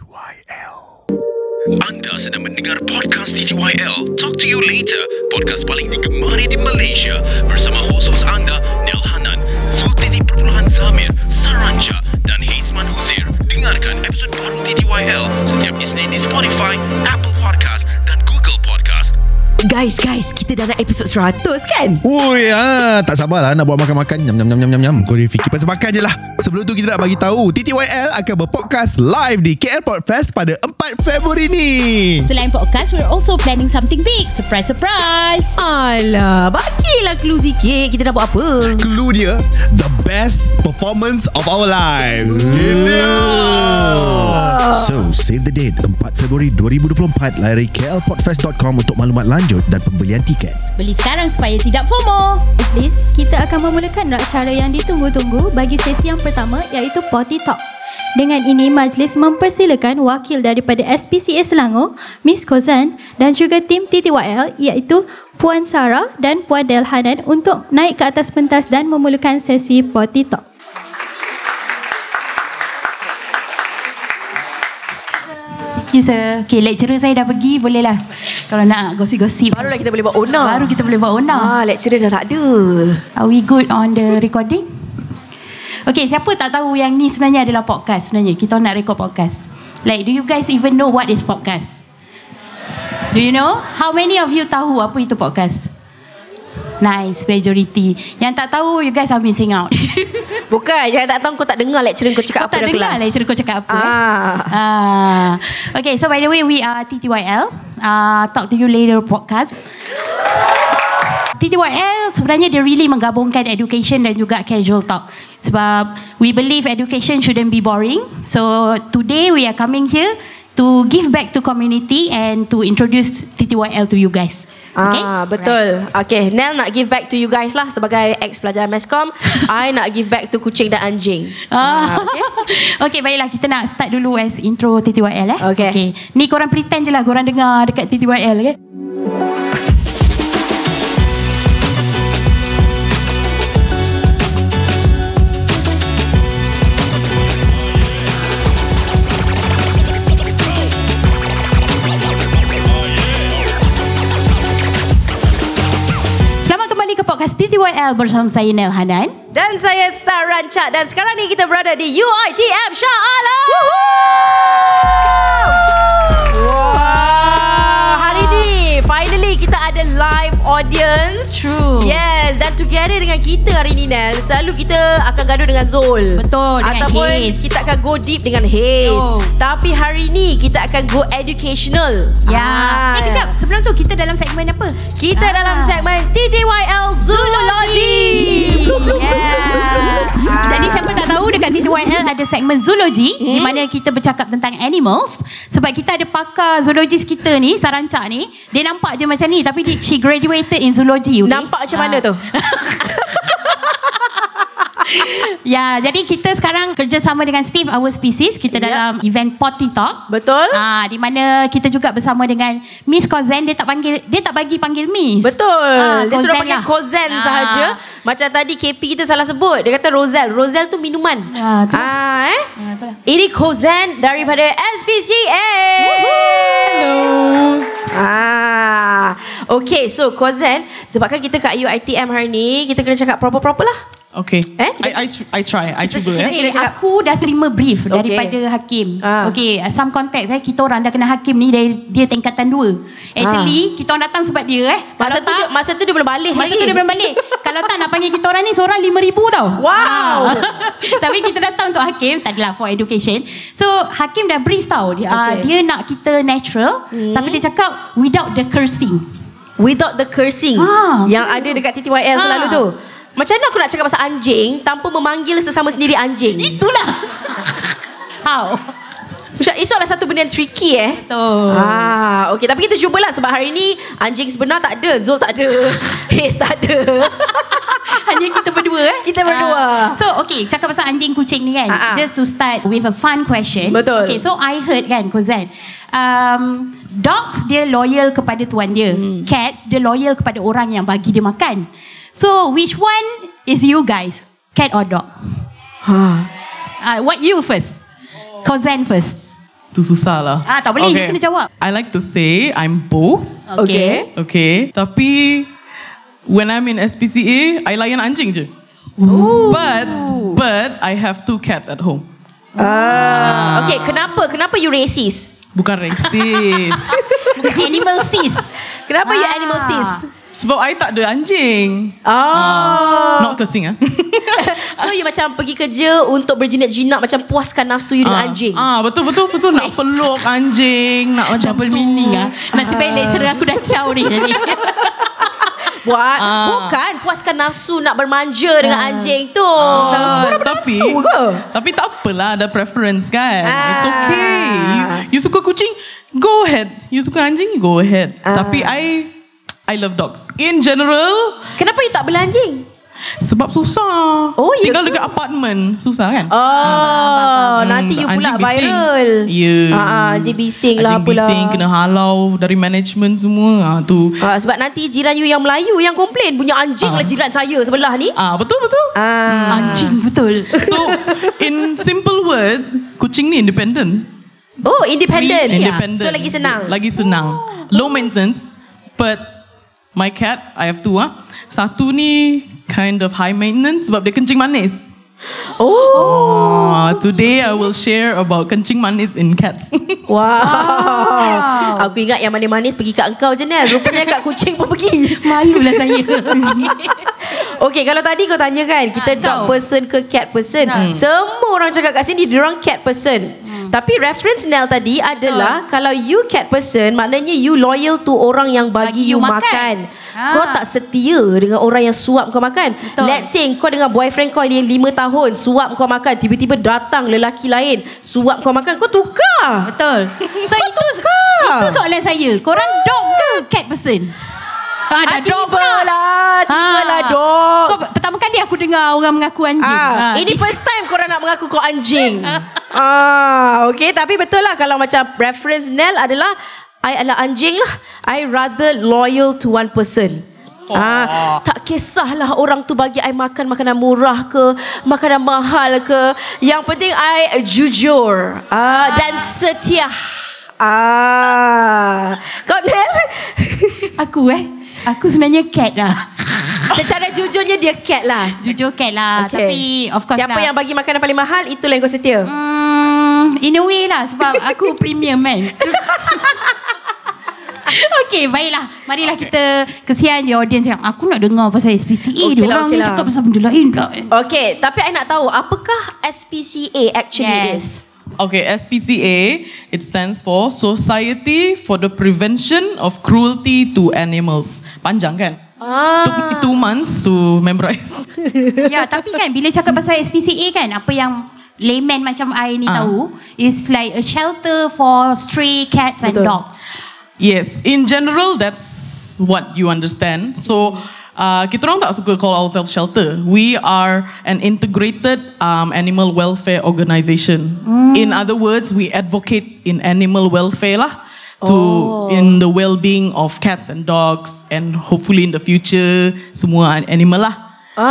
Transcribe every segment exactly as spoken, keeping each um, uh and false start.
Y L. Anda sedang mendengar podcast T T Y L, Talk to You Later, podcast paling digemari di Malaysia, bersama hos-hos anda, Nel Hanan, Zulkifli Perpuluhan Zamir, Saranca dan Haizman Huzair. Dengarkan episod baru T T Y L setiap Isnin di Spotify, Apple Podcast dan Google Podcast. Guys, guys, kita dah nak episod seratus kan? Ui, ah, tak sabarlah nak buat makan-makan. Nyam, nyam, nyam, nyam, nyam. Kau fikir pasal makan je lah. Sebelum tu kita nak bagi tahu T T Y L akan berpodcast live di K L Podfest pada empat Februari ni. Selain podcast, we're also planning something big. Surprise, surprise. Alah, bagilah clue sikit. Kita nak buat apa? Clue dia, the best performance of our lives. Gitu. So, save the date empat Februari dua ribu dua puluh empat. Layari k l podfest dot com untuk maklumat lanjut dan pembelian tiket. Beli sekarang supaya tidak FOMO. At least, kita akan memulakan acara yang ditunggu-tunggu bagi sesi yang pertama, iaitu Potty Talk. Dengan ini, majlis mempersilakan wakil daripada S P C A Selangor, Miss Kozan, dan juga tim T T Y L, iaitu Puan Sarah dan Puan Del Hanan untuk naik ke atas pentas dan memulakan sesi Potty Talk. Thank you, sir. Okay, lecturer saya dah pergi, bolehlah. Kalau nak gosip-gosip, Barulah kita boleh buat owner. Baru kita boleh buat owner. Ah, lecturer dah tak ada. Are we good on the recording? Okay, siapa tak tahu yang ni sebenarnya adalah podcast sebenarnya? Kita nak record podcast. Like, do you guys even know what is podcast? Do you know? How many of you tahu apa itu podcast? Nice, majority. Yang tak tahu, you guys are missing out. Bukan, yang tak tahu kau tak dengar lecturer kau cakap Kau apa tak dalam dengar kelas. lecturer kau cakap apa. Ah. Eh? Ah. Okay, so by the way, we are T T Y L. Uh, Talk to You Later podcast. T T Y L sebenarnya dia really menggabungkan education dan juga casual talk. Sebab we believe education shouldn't be boring. So today we are coming here to give back to community and to introduce T T Y L to you guys. Okay? Ah, betul. Right. Okay, Nel nak give back to you guys lah sebagai ex-pelajar Meskom. I nak give back to kucing dan anjing. Ah. Okay. Okay, baiklah, kita nak start dulu as intro T T Y L eh. Okay. Okay. Ni korang pretend je lah korang dengar dekat T T Y L, okay? Podcast T T Y L bersama saya Nel Hanan dan saya Saranca, dan sekarang ni kita berada di U I T M Shah Alam. Wow, hari ni finally kita ada live audience. True. Yes, dan together dengan kita hari ni, Nel, selalu kita akan gaduh dengan Zul. Betul, dengan Ataupun Haze. kita akan go deep dengan Haze. Oh. Tapi hari ni kita akan go educational. Ya. Ah. Eh kejap, sebelum tu kita dalam segmen apa? Kita Ah. dalam segmen T T Y L Zoology. Yeah. Ah. Jadi siapa tak tahu, dekat T T Y L ada segmen zoology, hmm? di mana kita bercakap tentang animals. Sebab kita ada pakar zoologis kita ni, Saranca ni, dia nampak je macam ni, tapi dia, she graduated in zoology. Okay? Nampak macam mana tu? Ya, jadi kita sekarang kerjasama dengan Steve Our Species. Kita Yep. dalam event Potty Talk. Betul. Ah, di mana kita juga bersama dengan Miss Kozan. Dia tak panggil, dia tak bagi panggil Miss. Betul. Ah, Dia suruh Kozan panggil lah. Kozan Ah. sahaja. Macam tadi K P kita salah sebut. Dia kata Rosel. Rosel tu minuman. Ah, tu. Ah, eh? Ah, tu lah. Ini Kozan daripada S P C A. Hello. Ah, okay, so Kozan, sebabkan kita kat U I T M hari ni, kita kena cakap proper-proper lah. Okay. Eh? I I tr- I try. I cuba kita- eh. kita- Eh, aku dah terima brief Okay. daripada hakim. Ah. Okay, some context eh, kita orang dah kena hakim ni dari dia tingkatan dua. Actually, kita orang datang sebab dia eh. Masa tu, dia, masa tu dia belum balik Masa lagi. tu dia belum balik. Kalau tak nak panggil kita orang ni seorang lima ribu tau. Wow. Ah. Tapi kita datang untuk hakim, tadilah for education. So hakim dah brief tau. Dia, okay. uh, dia nak kita natural, hmm. tapi dia cakap without the cursing. Without the cursing. Ah, yang ada dekat T T Y L Ah. selalu tu. Macam mana aku nak cakap pasal anjing tanpa memanggil sesama sendiri anjing? Itulah. How? Macam itu adalah satu benda yang tricky eh. Betul. Ah, okey, tapi kita cubalah sebab hari ni anjing sebenar tak ada, Zul tak ada, Haze tak ada. Hanya kita berdua eh. Kita berdua. Uh, so okay, cakap pasal anjing kucing ni kan. Ha-ha. Just to start with a fun question. Betul. Okay, so I heard kan Kozan, um, dogs dia loyal kepada tuan dia. Hmm. Cats dia loyal kepada orang yang bagi dia makan. So which one is you guys? Cat or dog? Ha. Uh, what you first? Kozan first. Tu susah lah. Ah, tak boleh, you kena jawab. I like to say I'm both. Okay. Okay. Tapi when I'm in S P C A, I layan anjing je. Ooh. But but I have two cats at home. Ah. Okay, kenapa? Kenapa you racist? Bukan racist. Bukan animal sis. Kenapa you Ah. animal sis? Sebab I tak ada anjing. Ah. Not cursing ah. So you macam pergi kerja untuk berjinak-jinak, macam puaskan nafsu you dengan anjing. Ah, betul betul betul nak peluk anjing, nak macam Double meaning ah. Nasib baik lecturer aku dah caw ni tadi. Buat Ah. bukan puaskan nafsu nak bermanja dengan anjing tu. Ah, tapi nafsu ke? tapi tak apalah, ada preference kan. Ah. It's okay. You, you suka kucing, go ahead. You suka anjing, go ahead. Ah. Tapi I I love dogs. In general, Kenapa you tak bela anjing? sebab susah. Oh, ya Tinggal ke? dekat apartment, susah kan? Oh, nanti you Hmm, pula anjing bising. viral. Ya. Ah, anjing bising lah Anjing apalah. bising, kena halau dari management semua. Ah, tu. Ah, sebab nanti jiran you yang Melayu yang komplain punya anjing Ah. lah jiran saya sebelah ni. Ah, betul betul. Ah. Anjing betul. So, in simple words, kucing ni independent. Oh, independent. Independent. So lagi senang. Lagi senang. Low maintenance. But my cat, I have two ah. Satu ni kind of high maintenance sebab dia kencing manis. Oh. Oh, today I will share about kencing manis in cats. Wow. Aku ingat yang manis-manis pergi kat engkau je Nel. Rupanya kat kucing pun pergi. Malulah saya. Okay, kalau tadi kau tanya kan, kita Ah, dog kau. person ke cat person. Hmm. Semua orang cakap kat sini diorang cat person. Hmm. Tapi reference Nel tadi adalah kalau you cat person, maknanya you loyal to orang yang bagi, Bagi you you makan. makan. Kau Ah. tak setia dengan orang yang suap kau makan. Betul. Let's say kau dengan boyfriend kau yang lima tahun suap kau makan, tiba-tiba datang lelaki lain suap kau makan, kau tukar. Betul. So itu tukar. itu soalan saya. Korang dog ke cat person? Ah, dah dog Tiba pula. lah, tiba Ah. lah dog. Kau pertama kali aku dengar orang mengaku anjing. Ah, Ah, ini first time korang nak mengaku kau anjing. ah, okay, tapi betul lah kalau macam reference Nel adalah I adalah anjing lah. I rather loyal to one person. Ah, tak kisahlah orang tu bagi I makan makanan murah ke, makanan mahal ke. Yang penting I jujur ah, dan setia. Ah, kau Nel? Aku eh. Aku sebenarnya cat lah. Secara jujurnya dia cat lah. Jujur cat lah. Okay. Tapi of course Siapa lah. yang bagi makanan paling mahal, itulah yang kau setia. Hmm, in a way lah. Sebab aku premium kan. Okay, baiklah. Marilah okay. kita kesian je audience yang aku nak dengar pasal S P C A. Okay Dia lah, orang okay ni lah. cakap pasal benda lain pula. Okay, tapi I nak tahu apakah S P C A actually is? Okay, S P C A, it stands for Society for the Prevention of Cruelty to Animals. Panjang kan? Ah. Took me two months to memorize. Ya, tapi kan bila cakap pasal S P C A kan, apa yang layman macam I ni Ah. tahu is like a shelter for stray cats and Betul. dogs. Yes, in general, that's what you understand. So, uh, kita orang tak suka call ourselves shelter. We are an integrated um, animal welfare organisation. In other words, we advocate in animal welfare lah. To in the well-being of cats and dogs, and hopefully in the future semua animal lah.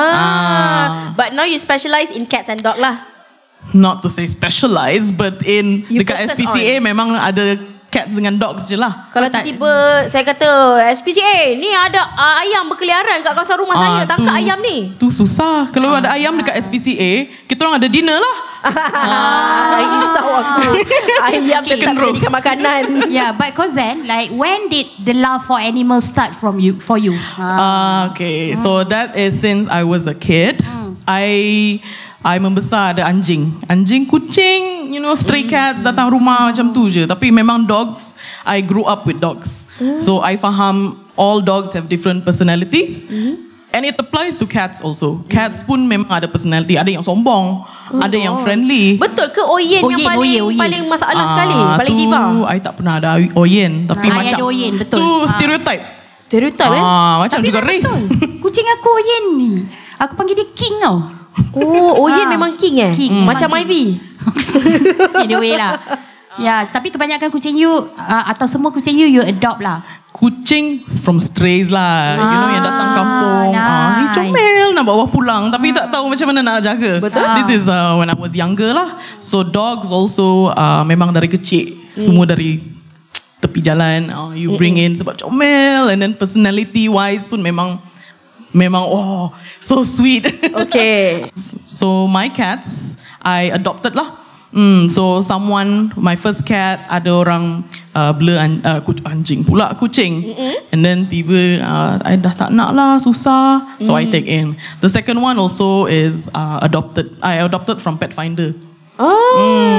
Ah. But now you specialize in cats and dog lah. Not to say specialised, but in You dekat S focus P C A memang ada cats dengan dogs je lah. Kalau tiba-tiba saya kata S P C A ni ada uh, ayam berkeliaran kat kawasan rumah Ah, saya, tangkap tu- ayam ni. Tu susah. Kalau ada ayam dekat S P C A, kita orang ada dinner lah. Ah, risau aku. Ayam Chicken tetap roast. jadikan makanan. Yeah, but Kozan, like when did the love for animals start from you for you? Ah, okay. So that is since I was a kid. I I membesar ada anjing. Anjing, kucing, you know, stray cats datang rumah macam tu je. Tapi memang dogs, I grew up with dogs. So I faham all dogs have different personalities. And it applies to cats also. Cats pun memang ada personality. Ada yang sombong, ada yang friendly. Betul ke Oyen, yang Oyen, paling Oyen, Oyen. paling masalah sekali, Ah, paling tu, diva? I tak pernah ada Oyen. Tapi Ah, I macam ada Oyen, betul. tu Ah. stereotype. Stereotype eh? Ah, macam Tapi juga memang race. betul. Kucing aku Oyen ni. Aku panggil dia King tau. Oh, Oyen Ah. memang king eh? King, Macam memang Ivy. In a way lah. Ya, tapi kebanyakan kucing you uh, atau semua kucing you you adopt lah. kucing from strays lah. You know, yang datang kampung. nice. Ah, ni comel nak bawa pulang. Tapi tak tahu macam mana nak jaga. Betul. This is uh, when I was younger lah. So dogs also uh, memang dari kecil. Semua dari tepi jalan. Uh, you bring in sebab comel. And then personality wise pun memang memang oh so sweet. Okay. So my cats I adopted lah. Hmm, so someone, my first cat, ada orang uh, blur an, uh, anjing pula, kucing. Mm-hmm. And then tiba, uh, I dah tak nak lah, susah. So mm. I take in. The second one also is uh, adopted. I adopted from Pet Finder. Oh.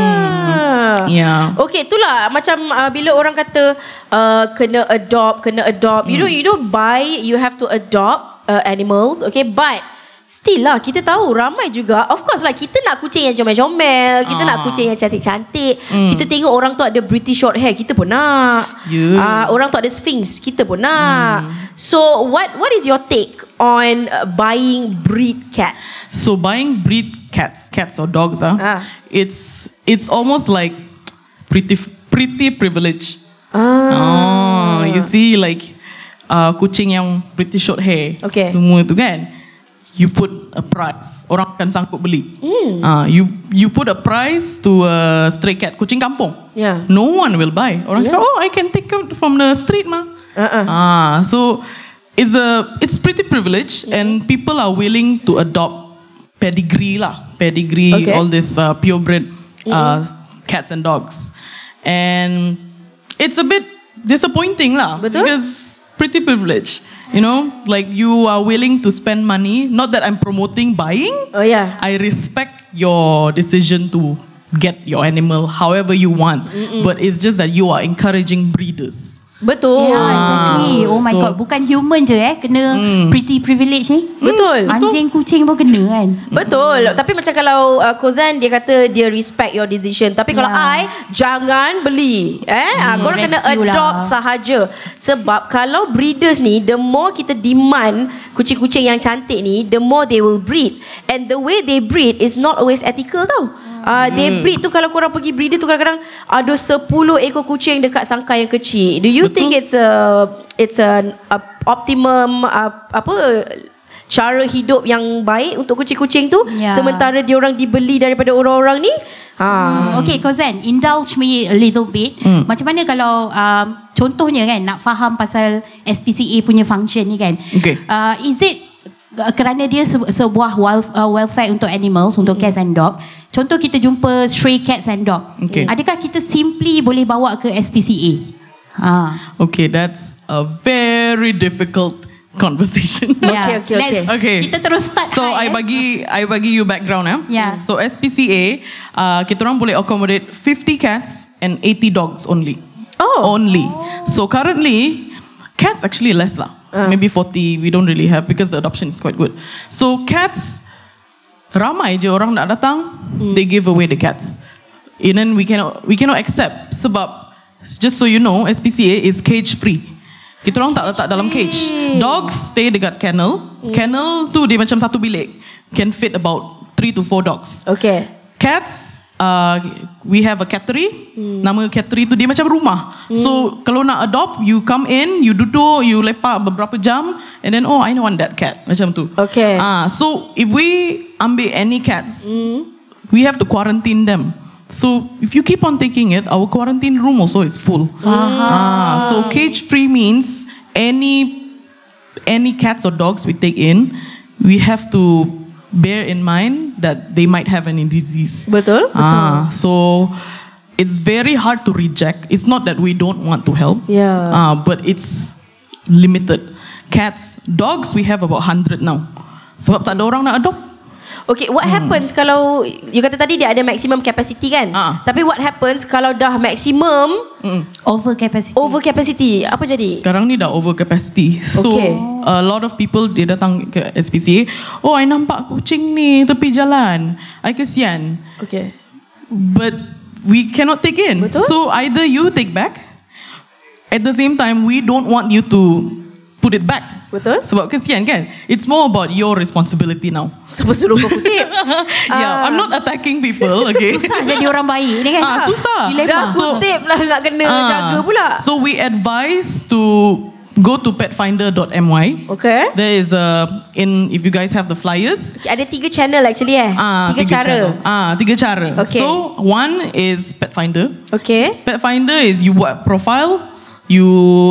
Mm. Yeah. Okay, itulah macam uh, bila orang kata uh, kena adopt, kena adopt. Mm. You don't, you don't buy, you have to adopt uh, animals. Okay, but still lah, kita tahu ramai juga. Of course lah, kita nak kucing yang comel-comel. Kita Ah. nak kucing yang cantik-cantik. Mm. Kita tengok orang tu ada British short hair, kita pun nak. Yeah. Uh, orang tu ada Sphinx, kita pun nak. Mm. So, what what is your take on uh, buying breed cats? So buying breed cats, cats or dogs, ah, Ah. it's it's almost like pretty pretty privilege. Ah. Oh, you see like uh, kucing yang British short hair, Okay. semua tu kan. You put a price, orang akan sanggup beli. Hmm. Uh, you you put a price to a stray cat, kucing kampung. Yeah. No one will buy. Orang Yeah. cakap, oh, I can take it from the street mah. Uh-uh. Ah, so it's a it's pretty privilege, and people are willing to adopt pedigree lah, pedigree, Okay. all this uh, purebred uh, cats and dogs, and it's a bit disappointing lah. Betul? Because pretty privilege. You know, like you are willing to spend money. Not that I'm promoting buying. Oh yeah. I respect your decision to get your animal however you want. Mm-mm. But it's just that you are encouraging breeders. Betul. Yeah, exactly. Oh my So- god, bukan human je eh kena pretty privilege ni. Betul. Anjing, kucing pun kena kan. Betul. Tapi macam kalau uh, Kozan dia kata dia respect your decision. Tapi kalau Ya. I jangan beli. Eh, hmm, korang kena rescue lah. adopt sahaja. Sebab kalau breeders ni, the more kita demand kucing-kucing yang cantik ni, the more they will breed. And the way they breed is not always ethical tau. Uh, they breed tu, kalau korang pergi breeder tu kadang-kadang ada sepuluh ekor kucing dekat sangkai yang kecil. Do you Betul. think it's a it's a, a optimum uh, apa cara hidup yang baik untuk kucing-kucing tu, Ya. sementara dia orang dibeli daripada orang-orang ni? Ha. Hmm. Okay, Kozan, indulge me a little bit. Hmm. Macam mana kalau um, contohnya kan nak faham pasal S P C A punya function ni kan? Okay. Uh, is it uh, kerana dia se- sebuah welf- uh, welfare untuk animals, untuk cats and dog. Contoh kita jumpa stray cats and dog. Okay. Adakah kita simply boleh bawa ke S P C A? Ha. Okay, that's a very difficult conversation. Yeah. okay, okay. Let's, Okay. Kita terus start. So high, I eh. bagi I bagi you background eh. Yeah. So S P C A, uh, kita orang boleh accommodate fifty cats and eighty dogs only. Oh. Only. So currently, cats actually less lah. Uh. Maybe forty we don't really have because the adoption is quite good. So cats, ramai je orang nak datang, they give away the cats. And then we cannot we cannot accept sebab just so you know, S P C A is cage free. Kita orang tak letak dalam cage. Dogs stay dekat kennel. Kennel tu dia macam satu bilik. Can fit about three to four dogs. Okay. Cats, uh, we have a cattery. Hmm. Nama cattery tu dia macam rumah. Hmm. So kalau nak adopt, you come in, you duduk, you lepak beberapa jam, and then oh I want that cat macam tu. Okay. Ah, so if we ambil any cats, hmm. we have to quarantine them. So if you keep on taking it, our quarantine room also is full. Ah, so cage free means any any cats or dogs we take in, we have to bear in mind that they might have any disease. Betul? Ah, so it's very hard to reject. It's not that we don't want to help. Yeah. Ah, but it's limited. Cats, dogs, we have about one hundred now. Sebab tak ada orang nak adopt. Okay, what hmm. happens kalau you kata tadi dia ada maximum capacity kan? Ah. Tapi what happens kalau dah maximum Over capacity. over capacity? Apa jadi? Sekarang ni dah over capacity. So Okay. a lot of people dia datang ke S P C A, oh I nampak kucing ni tepi jalan, I kesian. Okay. But we cannot take in. Betul. So either you take back, at the same time we don't want you to put it back. Betul. Sebab kesian kan. It's more about your responsibility now. Siapa suruh kau kutip? Yeah, I'm not attacking people, okay. Susah jadi orang baik ni kan. Ah, susah. Dilema. Dah kutip lah nak kena Ah. jaga pula. So we advise to go to petfinder dot m y. Okay. There is a in if you guys have the flyers. Ada tiga channel actually eh. Ah, tiga, cara. channel. Ah, tiga cara. Okay. So one is Petfinder. Okay. Petfinder is you buat profile, you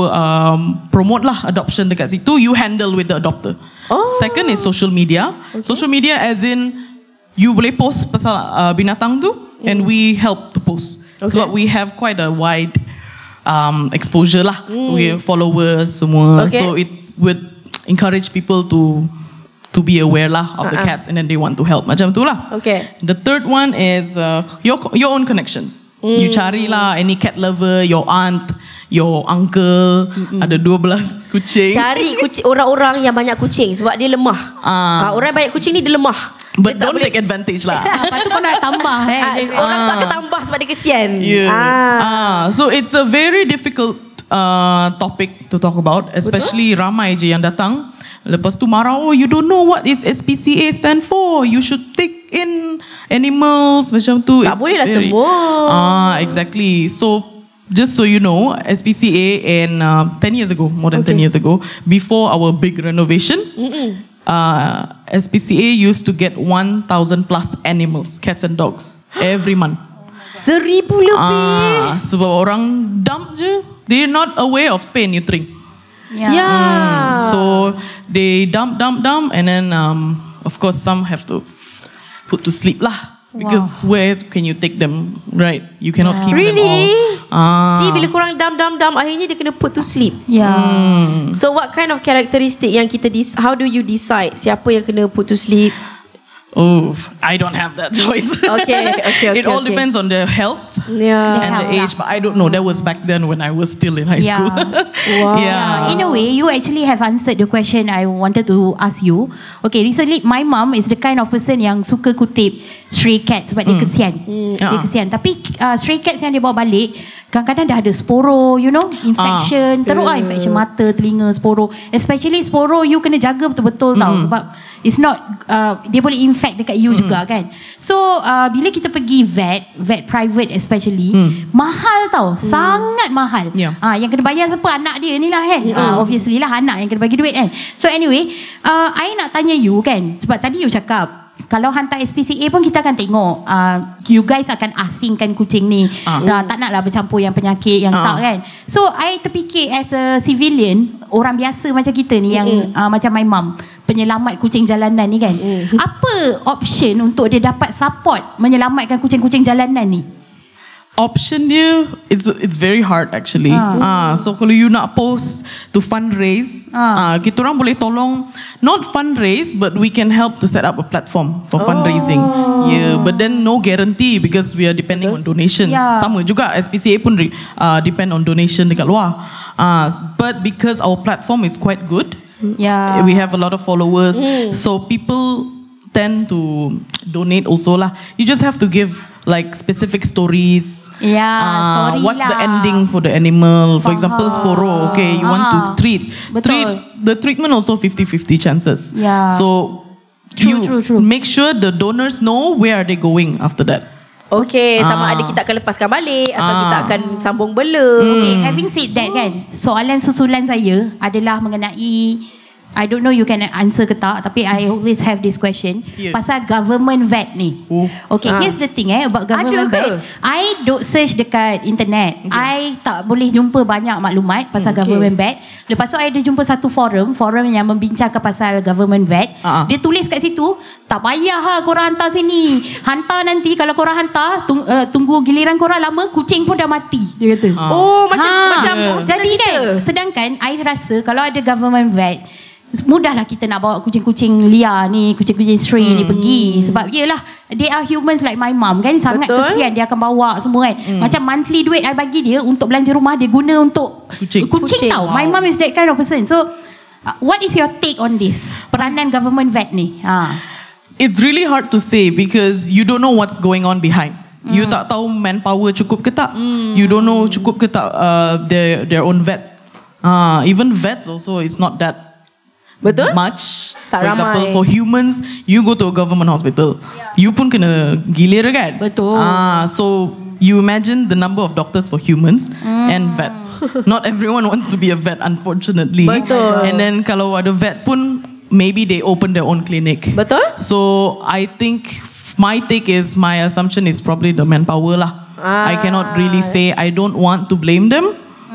um, promote lah adoption dekat situ, you handle with the adopter. Oh. Second is social media. Okay. Social media as in you boleh post pasal uh, binatang tu mm. and we help to post. Okay. Sebab we have quite a wide um, exposure lah. Mm. We have followers semua. Okay. So it would encourage people to to be aware lah of uh-uh. the cats and then they want to help. Macam tu lah. Okay. The third one is uh, your your own connections. Mm. You cari lah any cat lover, your aunt, your uncle, mm-mm. ada dua belas kucing. Cari kucing, orang-orang yang banyak kucing sebab dia lemah. Ah. Ah, orang yang banyak kucing ni dia lemah. But dia don't take advantage lah. Lepas tu kau nak tambah eh. Ah, orang tu akan tambah sebab dia kesian. Yeah. Ah. Ah. So it's a very difficult uh, topic to talk about, especially Betul? ramai je yang datang. Lepas tu marah, oh you don't know what is S P C A stand for. You should take in animals macam tu. Tak boleh lah very, semua. Ah, exactly. So just so you know, S P C A in uh, ten years ago, more than okay. ten years ago, before our big renovation, uh, S P C A used to get one thousand plus animals, cats and dogs, every month. Seribu lebih. Ah, sebab orang dump je. They're not aware of spay and neutering. Yeah. Yeah. Mm. So they dump, dump, dump, and then um, of course some have to put to sleep lah. Because wow. where can you take them, right? You cannot Yeah. keep Really? them all. Ah. See, bila korang dam dam dam, akhirnya dia kena put to sleep. Yeah. Hmm. So what kind of characteristic yang kita dis- how do you decide siapa yang kena put to sleep? Oh, I don't have that choice. Okay, okay, okay. It all okay. depends on their health Yeah. and the age, but I don't know. That was back then when I was still in high Yeah. school. Wow. Yeah. In a way, you actually have answered the question I wanted to ask you. Okay, recently my mum is the kind of person yang suka kutip stray cats sebab mm. dia kesian. Mm. Dia Ah. kesian. Tapi uh, stray cats yang dia bawa balik, kadang-kadang dah ada sporo, you know, infection. Ah. Teruk lah infection mata, telinga, sporo. Especially sporo, you kena jaga betul-betul mm. tau. Sebab it's not, uh, dia boleh infect dekat you mm. juga kan. So, uh, bila kita pergi vet, vet private especially, mm. mahal tau. Mm. Sangat mahal. Yeah. Ah, yang kena bayar siapa? Anak dia ni lah kan. Mm. Ah, obviously lah anak yang kena bagi duit kan. So anyway, uh, I nak tanya you kan. Sebab tadi you cakap, kalau hantar S P C A pun kita akan tengok uh, you guys akan asingkan kucing ni. Uh. Uh, tak naklah bercampur yang penyakit yang uh. tak kan. So I terfikir as a civilian, orang biasa macam kita ni, mm. yang uh, macam my mum, penyelamat kucing jalanan ni kan. Mm. Apa option untuk dia dapat support menyelamatkan kucing-kucing jalanan ni? Option dia it's it's very hard actually. Ah, uh, so kalau you nak post to fundraise, ah, uh. uh, kita orang boleh tolong not fundraise, but we can help to set up a platform for oh. fundraising. Yeah, but then no guarantee because we are depending on donations. Yeah. Sama juga S P C A pun uh, depend on donation dekat luar. Ah, uh, but because our platform is quite good, yeah, we have a lot of followers, mm. so people tend to donate also lah. You just have to give like specific stories. Yeah, uh, story what's lah. the ending for the animal? For Faham. example, sporo. Okay, you Aha. want to treat. Betul. Treat the treatment also fifty-fifty chances. Yeah. So True, you true, true. make sure the donors know where are they going after that. Okay, sama Ah. ada kita akan lepaskan balik atau Ah. kita akan sambung bela. Okay, having said that kan, soalan susulan saya adalah mengenai, I don't know you can answer ke tak, tapi I always have this question, Yeah. pasal government vet ni. Oh. Okay, Ah. here's the thing eh about government Ada ke? vet. I duk search dekat internet. Okay. I tak boleh jumpa banyak maklumat pasal Okay. government vet. Lepas tu I ada jumpa satu forum, forum yang membincangkan pasal government vet. Ah. Dia tulis kat situ, tak payah ha korang hantar sini. Hantar nanti, kalau korang hantar, tung, uh, tunggu giliran korang lama, kucing pun dah mati. Dia kata. Ah. Oh, macam Ha, macam Yeah. hospital jadi kita. kan, sedangkan I rasa kalau ada government vet, mudahlah kita nak bawa kucing-kucing liar ni, kucing-kucing stray hmm. ni pergi. Sebab yelah, they are humans like my mum kan. Sangat Betul. kesian, dia akan bawa semua kan. Hmm. Macam monthly duit I bagi dia untuk belanja rumah, dia guna untuk Kucing. kucing, Kucing. tau. Wow. My mum is that kind of person. So uh, what is your take on this, peranan government vet ni? Ha. It's really hard to say because you don't know what's going on behind. Mm. You tak tahu manpower cukup ke tak. Mm. You don't know cukup ke tak uh, their their own vet. Uh, even vets also is not that Betul? much. Tak For example, ramai. for humans, you go to a government hospital. You pun kena gilir kan? Betul. Ah, so you imagine the number of doctors for humans and vet. Not everyone wants to be a vet, unfortunately. Betul. And then kalau ada vet pun, maybe they open their own clinic. Betul? So I think my take is, my assumption is probably the manpower lah. Ah. I cannot really say. I don't want to blame them.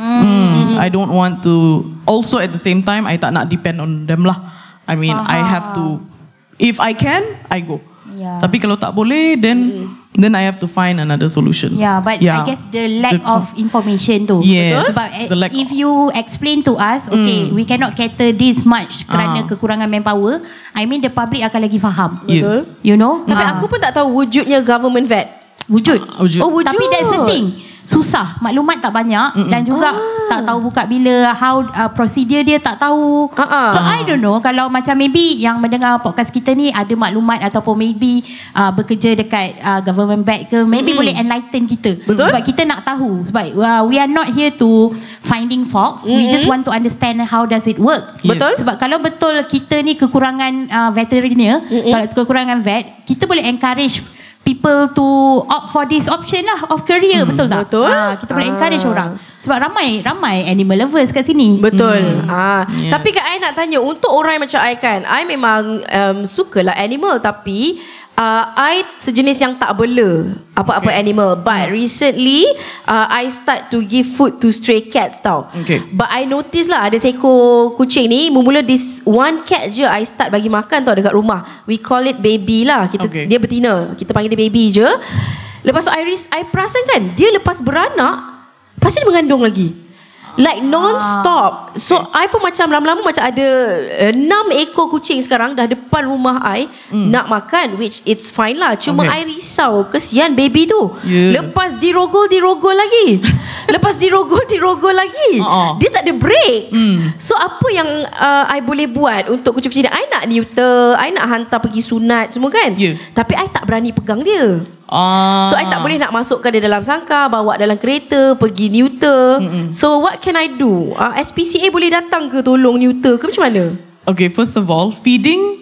Mm. I don't want to. Also at the same time, I tak nak depend on them lah. I mean, I have to. If I can, I go. Yeah. Tapi kalau tak boleh, then then I have to find another solution. Yeah, but I guess the lack The- of information tu. Yes, Sebab the lack if you explain to us, okay, we cannot cater this much kerana Ah. kekurangan manpower, I mean the public akan lagi faham. Yes. You know? Tapi Ah. aku pun tak tahu wujudnya government vet. Wujud. Wujud. Oh, wujud. Tapi that's the thing. Susah. Maklumat tak banyak. Mm-mm. Dan juga ah. tak tahu buka bila, how uh, procedure dia tak tahu. Ah-ah. So I don't know. Kalau macam maybe yang mendengar podcast kita ni ada maklumat ataupun maybe uh, bekerja dekat uh, government bed ke, maybe boleh enlighten kita. Betul. Sebab kita nak tahu. Sebab uh, we are not here to finding faults. We just want to understand how does it work. Yes. Betul. Sebab kalau betul kita ni kekurangan uh, veterinarian, kalau kekurangan vet, kita boleh encourage people to opt for this option lah of career, betul tak? Betul. Ah, kita boleh Ah. encourage orang. Sebab ramai ramai animal lovers kat sini. Betul. Ah, Yes. Tapi kan I nak tanya, untuk orang macam I kan, I memang um, sukalah animal, tapi uh, I sejenis yang tak bela apa-apa Okay. animal. But recently uh, I start to give food to stray cats tau. Okay. But I notice lah, ada seekor kucing ni, mula-mula this one cat je I start bagi makan tau dekat rumah. We call it baby lah. Kita Okay. Dia betina, kita panggil dia baby je. Lepas tu I, I perasan kan, dia lepas beranak, lepas tu dia mengandung lagi. Like non-stop. So I pun macam lama-lama macam ada enam ekor kucing sekarang dah depan rumah I nak makan, which it's fine lah. Cuma Okay. I risau, kesian baby tu. Yeah. Lepas dirogol dirogol lagi. Lepas dirogol dirogol lagi. Uh-uh. Dia tak ada break. Mm. So apa yang uh, I boleh buat untuk kucing-kucing ni? I nak neuter, I nak hantar pergi sunat semua kan. Yeah. Tapi I tak berani pegang dia. Ah. So I tak boleh nak masukkan dia dalam sangkar, bawa dalam kereta, pergi neuter. Mm-mm. So what can I do? Uh, S P C A boleh datang ke tolong neuter ke macam mana? Okay, first of all, feeding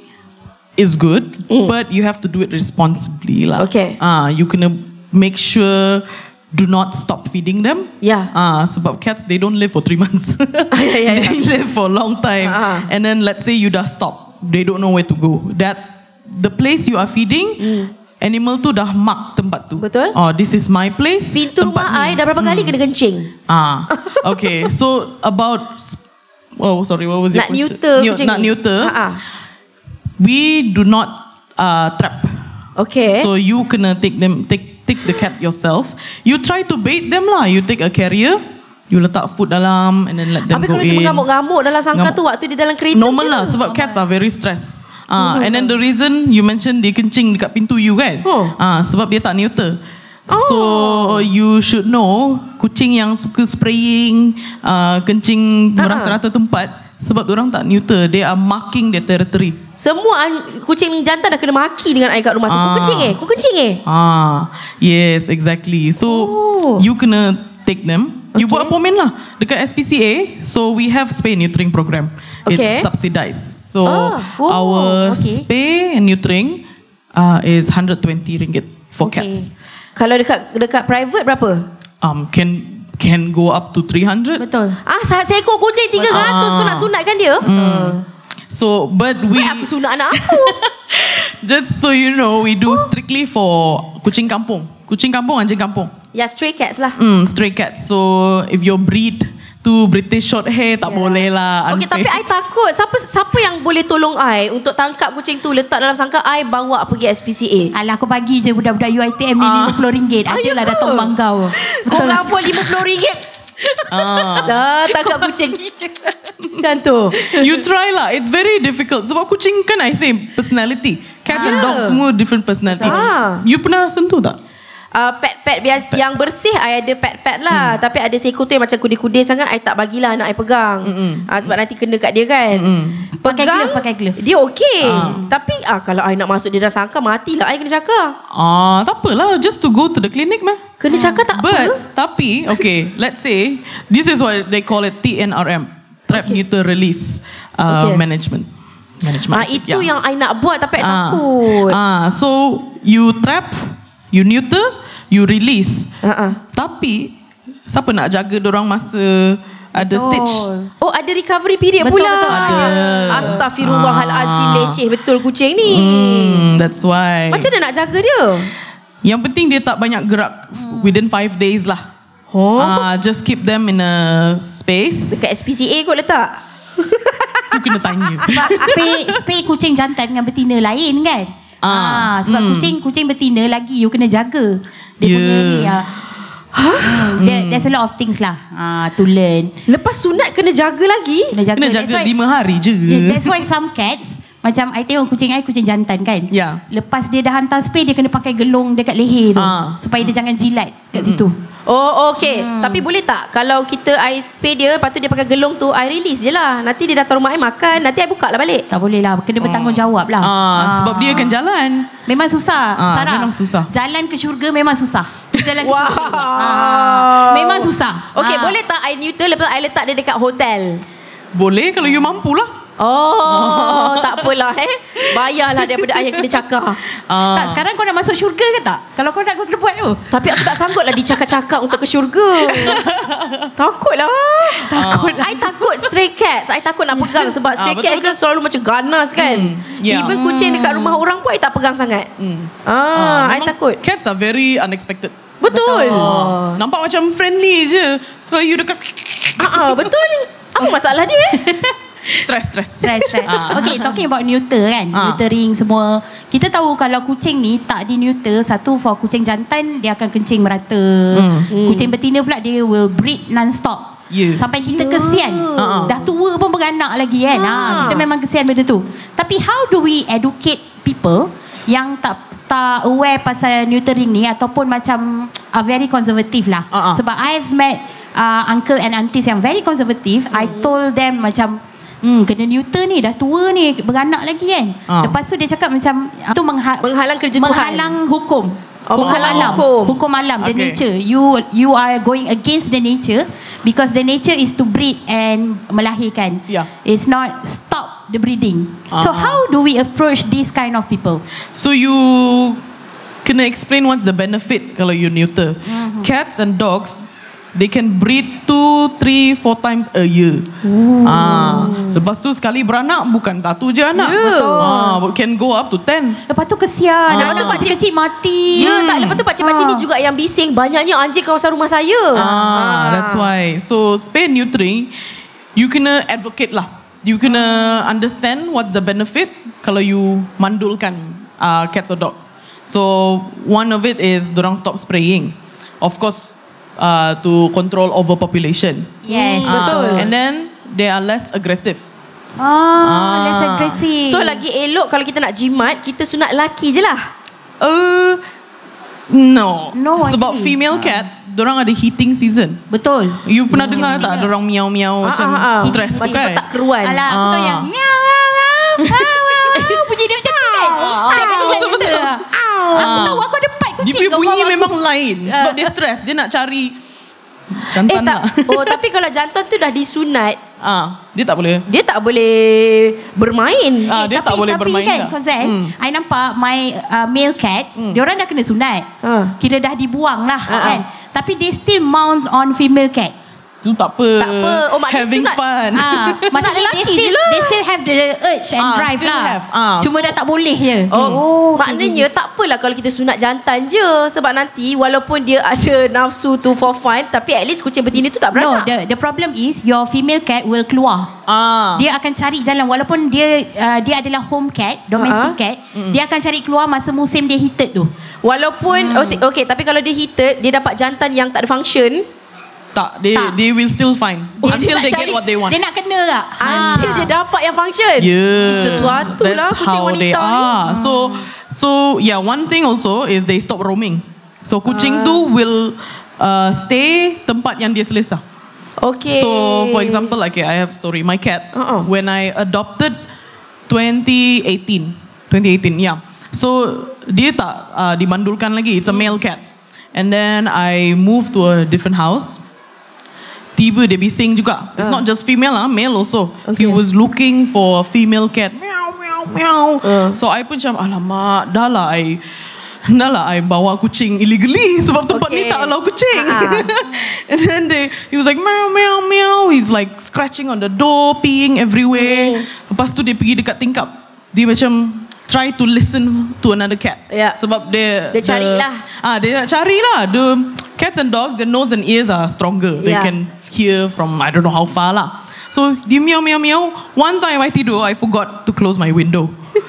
is good, but you have to do it responsibly lah. Okay. Ah, you kena make sure do not stop feeding them. Yeah. Ah, sebab cats they don't live for three months. yeah, yeah, They live for a long time. Ah. And then let's say you dah stop, they don't know where to go. That the place you are feeding. Animal tu dah mark tempat tu. Betul. Oh, this is my place. Pintu tempat rumah I ni. dah berapa kali kena kencing. Ah, okay. So about, oh sorry, what was your Nak question? neuter Neu- kucing Nak ni. neuter. Ha-ha. We do not uh, trap. Okay. So you kena take them, take take the cat yourself. You try to bait them lah. You take a carrier, you letak food dalam, and then let them Habis go kalau dia in. mengamuk-ngamuk dalam sangkar Ngamuk. tu waktu dia dalam kereta Normal je. lah, sebab cats are very stressed. Ah, and then the reason you mentioned dia kencing dekat pintu you kan? Oh. Ah, sebab dia tak neuter. So you should know kucing yang suka spraying, uh, kencing Ah. merata-rata tempat sebab orang tak neuter. They are marking their territory. Semua an- kucing jantan dah kena maki dengan I kat rumah tu. Kau Ah. kencing eh? Kau kencing eh? Ah, yes, exactly. So Oh. you kena take them. You Okay. buat appointment lah dekat S P C A. So we have spay neutering program. Okay. It's subsidized. So Ah. Oh, our okay. spay and neutering uh, is one hundred twenty ringgit for Okay. cats. Kalau dekat dekat private berapa? Um, can can go up to three hundred. Betul. Ah, se- seekor kucing tiga ratus Ah. kau nak sunatkan dia? Mm. So, but we Weh, aku sunat anak aku. just so you know, we do strictly for kucing kampung, kucing kampung, anjing kampung. Ya, stray cats lah. Mm, stray cats. So if your breed tu British short hair tak boleh lah. Okey, tapi I takut. Siapa siapa yang boleh tolong I untuk tangkap kucing tu, letak dalam sangkar, I bawa pergi S P C A. Alah, aku bagi je budak-budak U I T M ni Ah. lima puluh ringgit. Ah, ya Adalah ke? datang bangkau. Kau rampok lima puluh ringgit. Ah. Dah tangkap kucing. Macam tu. You try lah. It's very difficult. Sebab kucing kan I say personality. Cats and Ah. dogs semua different personality. Ah. You pernah sentuh tak? Uh, pet-pet biasa yang bersih I ada pet-pet lah. Hmm. Tapi ada seekor tu yang macam kudir-kudir sangat, I tak bagilah anak I pegang. Uh, sebab nanti kena kat dia kan. Mm-mm. Pakai Pegang, glove, pakai glove. dia okey. Tapi ah, kalau I nak masuk dia dalam sangkar, matilah I kena cakap. Ah, tak apalah. Just to go to the clinic mah. Kena cakap tak But apa. tapi okay, let's say this is what they call it T N R M, trap, Okay. neuter, release uh, Okay. management. Management. Ah, method, itu yeah. yang I nak buat tapi I Ah. takut. Ah, so you trap, you neuter, you release. Ah, ah. Tapi siapa nak jaga dorang masa ada stage? Oh, ada recovery period Betul, pula. betul. Ada. Astaghfirullahalazim, Ah. leceh betul kucing ni. Hmm, that's why. Macam mana nak jaga dia? Yang penting dia tak banyak gerak within five days lah. Oh. Ah, just keep them in a space. Dekat S P C A kot letak. Aku kena tanya. Sebab spay, spay kucing jantan dengan betina lain kan. Ah. Ah, sebab Hmm. kucing kucing betina lagi you kena jaga. Dia Yeah. punya ni ah. Hmm. There, there's a lot of things lah ah, to learn. Lepas sunat kena jaga lagi. Kena jaga. Kena That's jaga why- lima hari je. Yeah, that's why some cats macam I tengok kucing I kucing jantan kan. Ya. Lepas dia dah hantar spay dia kena pakai gelung dekat leher tu Ah. supaya dia jangan jilat kat situ. Oh, okey. Hmm. Tapi boleh tak kalau kita I spay dia, lepas tu dia pakai gelung tu, I release je lah. Nanti dia datang rumah I makan, nanti I buka lah balik. Tak boleh lah, kena bertanggungjawab lah. Ah, sebab dia akan jalan. Memang susah. Ah, Sarah, memang susah. Jalan ke syurga memang susah. Jalan ke Wow. syurga. Ah, memang susah. Okey, Ah. boleh tak I neuter lepas tu I letak dia dekat hotel? Boleh kalau you mampu lah. Oh, tak apalah eh. Bayarlah daripada I yang kena cakap. Ah. Tak, sekarang kau nak masuk syurga ke tak? Kalau kau nak kau kena buat tu. Tapi aku tak sanggup lah dicakap-cakap untuk ke syurga. Takutlah. Takut. I takut stray cats. I takut nak pegang sebab stray Ah, cat betul, kan selalu macam ganas kan. Hmm, yeah. Even kucing dekat rumah orang pun I tak pegang sangat. Hmm. Ah, I memang takut. Cats are very unexpected. Betul. Ah, nampak macam friendly je. Sekali you dekat Ah, ah, betul. Apa masalah dia? stress stress. Stress, stress. Ah. Okay, talking about neuter kan. Ah. Neutering semua. Kita tahu kalau kucing ni tak di neuter, satu for kucing jantan dia akan kencing merata. Hmm. Kucing betina pula dia will breed non-stop. Yeah. Sampai kita Yeah. kesian. Ah. Dah tua pun beranak lagi kan. Ah. Ha, kita memang kesian benda tu. Tapi how do we educate people yang tak tak aware pasal neutering ni ataupun macam uh, very conservative lah. Ah, ah. Sebab I've met uh, uncle and aunties yang very conservative. I told them macam Hmm, kena neuter ni, dah tua ni, beranak lagi kan. Ah. Lepas tu dia cakap macam tu mengha- Menghalang kerja Tuhan. menghalang hukum. Oh, menghalang alam. hukum. Hukum alam, the Okay. nature. You you are going against the nature because the nature is to breed and melahirkan. Yeah. It's not stop the breeding. So Ah. how do we approach this kind of people? So you kena explain what's the benefit kalau you neuter. Mm-hmm. Cats and dogs, they can breed two, three, four times a year. Ah, lepas tu sekali beranak bukan satu je anak. Betul. Ah, can go up to ten. Lepas tu kesian, Ah. anak kecil-kecil mati. Ya, tak. Lepas tu pakcik-pakcik ni juga yang bising. Banyaknya anjing kawasan rumah saya. Ah, that's why. So spay neutering, you kena advocate lah. You kena understand what's the benefit kalau you mandulkan uh, cats or dog. So one of it is dorang stop spraying. Of course, uh, to control overpopulation. Yes, Ah, betul. And then they are less aggressive. Ah, less aggressive. So lagi elok kalau kita nak jimat, kita sunat laki je lah. Uh, no. No, Sebab actually. female cat, dorang ada heating season. Betul. You pernah dengar tak dorang miau-miau macam ah, ah. stress tu Macam kan? petak keruan. Alah, aku tahu Ah. yang miau miau miau miau miau. Bunyi dia macam tu kan. Setiap kali betul, betul betul. Aku tahu aku ada empat kucing. Dia punya kat bunyi bawah aku. memang lain Sebab dia stres. Dia nak cari Eh jantan tak. lah. Oh, tapi kalau jantan tu dah disunat, ah, Dia tak boleh. dia tak boleh bermain. Ah, dia tapi, tak boleh tapi bermain kan, dah. Kozan, Hmm. I nampak my uh, male cat, hmm. diorang dah kena sunat. Ah. Kira dah dibuang lah Ah, kan. Tapi they still mount on female cat. Tu tak apa. Tak apa. Oh, maknanya Having sunat. fun. Ah, maksudnya lelaki they still, je lah. they still have the urge and Ah, drive still lah. have. Ah, Cuma dah tak boleh je. Oh, oh maknanya tak apalah kalau kita sunat jantan je. Sebab nanti walaupun dia ada nafsu tu for fun, tapi at least kucing betina tu tak No, beranak. the the problem is your female cat will keluar. Ah. Dia akan cari jalan walaupun dia uh, dia adalah home cat, domestic Ha? cat, dia akan cari keluar masa musim dia heated tu. Walaupun hmm. okay, okay, tapi kalau dia heated, dia dapat jantan yang tak ada function, Tak, they Tak. they will still find Oh, dia until nak they cari- get what they want. Dia nak kena tak? until dia dapat yang function. Yeah, Sesuatu that's lah kucing how wanita they ni. are. So, so yeah, one thing also is they stop roaming. So kucing tu will uh, stay tempat yang dia selesa. Okay. So for example, like okay, I have story. My cat, Uh-uh. when I adopted twenty eighteen, twenty eighteen, yeah. So dia tak uh, dimandulkan lagi. It's a male cat. And then I moved to a different house. tiba dia bising juga. It's Ah. not just female lah, male also. Okay. He was looking for a female cat. Meow, meow, meow. Ah. So I pun macam, alamak, dah lah I, dah lah I bawa kucing illegally sebab tempat Okay. ni tak allow kucing. Ah. And then they, he was like, meow, meow, meow. He's like scratching on the door, peeing everywhere. Lepas tu dia pergi dekat tingkap. Dia macam try to listen to another cat. Ya. Sebab dia Dia carilah. Ah, dia nak carilah. The cats and dogs, their nose and ears are stronger. They Yeah. can hear from I don't know how far lah. So dia meow meow meow. One time I tidur, I forgot to close my window.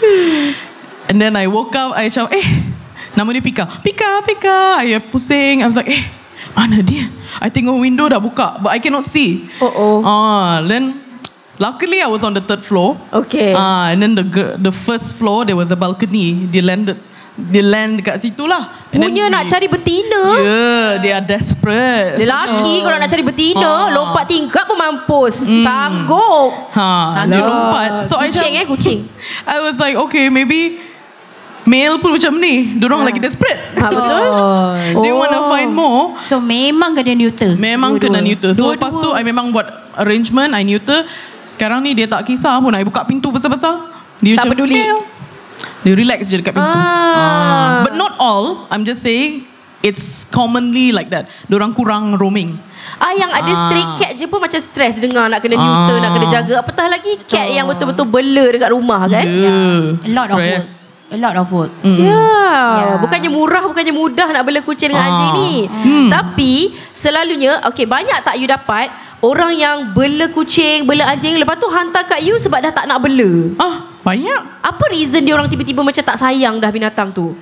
And then I woke up, I macam eh, nama dia Pika. Pika, Pika. I pusing. I was like, eh, mana dia? I tengok window dah buka, but I cannot see. Oh oh. Ah, then luckily I was on the third floor. Okay. Ah, and then the gir- the first floor there was a balcony. Dia landed, dia land dekat situ lah. And then Punya nak we- cari betina. Yeah, they are desperate. Lelaki kalau nak cari betina, Ah. lompat tingkap pun mampus. Sanggup. Ha, dia lompat. So I Kucing eh, macam, kucing. I was like, okay, maybe male pun macam ni. Diorang lagi desperate. Ha, betul? They Oh. want to find more. So memang kena neuter. Memang Dua-dua. kena neuter. So Dua-dua. lepas tu I memang buat arrangement, I neuter. Sekarang ni dia tak kisah pun. I buka pintu besar-besar. Dia Tak macam, peduli. meow. Dia relax je dekat pintu. Ah. But not all. I'm just saying it's commonly like that. Diorang kurang roaming. Ah, yang ada Ah. stray cat je pun macam stres dengar nak kena neuter, Ah. nak kena jaga. Apatah lagi cat yang betul-betul bela dekat rumah kan? Yeah. A lot of work. Stress. A lot of work. Ya, Ya. bukannya murah, bukannya mudah nak bela kucing dengan Ah. anjing ni. Hmm. Tapi selalunya, okay, banyak tak you dapat orang yang bela kucing, bela anjing, lepas tu hantar kat you sebab dah tak nak bela. Ah, banyak. Apa reason dia orang tiba-tiba macam tak sayang dah binatang tu?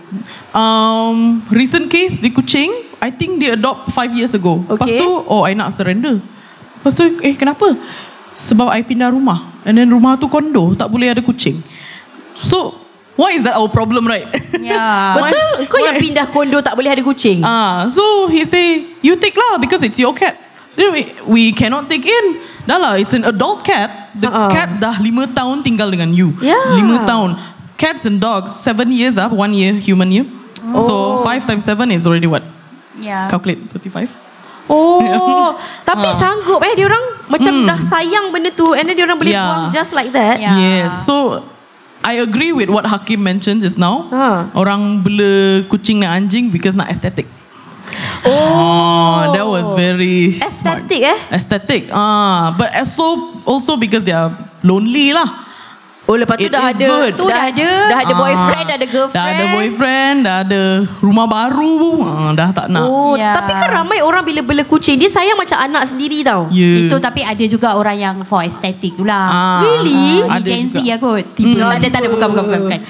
Um, recent case di kucing, I think dia adopt five years ago. Okay. Lepas tu, oh I nak surrender. Lepas tu, eh kenapa? Sebab I pindah rumah. And then rumah tu kondo, tak boleh ada kucing. So, why is that our problem, right? Ya. Betul? Kau yang why? pindah kondo tak boleh ada kucing? Ah, so he say, you take lah because it's your cat. Then we, we cannot take in. Dah lah, it's an adult cat. The Uh-uh. cat dah lima tahun tinggal dengan you. Yeah. Lima tahun. Cats and dogs, seven years up, one year, human year. So, five times seven is already what? Ya. Calculate, thirty-five. Oh, tapi Ah. sanggup eh dia orang macam dah sayang benda tu and then dia orang boleh Yeah. buang just like that. Yeah. Yes. So I agree with what Hakim mentioned just now. Ha. Orang bela kucing dan anjing because nak aesthetic. Oh, that was very smart. Aesthetic eh? Aesthetic. Ah, but also also because they are lonely lah. Oh, lepas tu It dah is ada good. tu dah ada dah ada boyfriend, dah ada girlfriend. Dah ada boyfriend, dah ada rumah baru. Ah, dah tak nak. Oh, Ya. tapi kan ramai orang bila bela kucing dia sayang macam anak sendiri tau. Yeah. Itu tapi ada juga orang yang for aesthetic tu lah. Ah, Really? Ah, ada ni Gen Z juga. lah kot. Tiba. Hmm. Tak ada, tak ada. Bukan, bukan, bukan. bukan.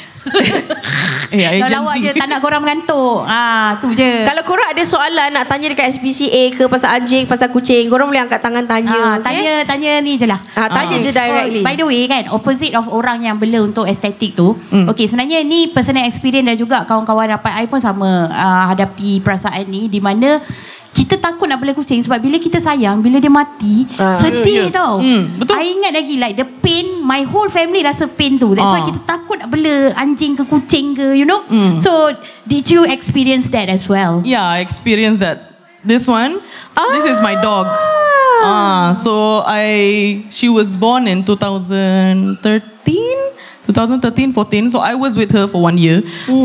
Eh, Kalau agency. lawak je, tak nak korang mengantuk. Ah, tu je. Kalau korang ada soalan nak tanya dekat S P C A ke pasal anjing, pasal kucing, korang boleh angkat tangan tanya. Ah, okay? tanya tanya ni je lah. Ah, tanya Ah. je directly. Oh, by the way kan, opposite of orang yang bela untuk estetik tu, Mm. okay, sebenarnya ni personal experience dan juga kawan-kawan rapat I pun sama uh, hadapi perasaan ni, di mana kita takut nak bela kucing sebab bila kita sayang, bila dia mati, Ah. sedih Ya, ya. tau. Mm, betul. I ingat lagi like the pain, my whole family rasa pain tu. That's why Ah. kita takut nak bela anjing ke kucing ke, you know. Mm. So, did you experience that as well? Yeah, I experienced that. This one, this is my dog. Ah, so I she was born in twenty thirteen, twenty thirteen, fourteen. So I was with her for one year.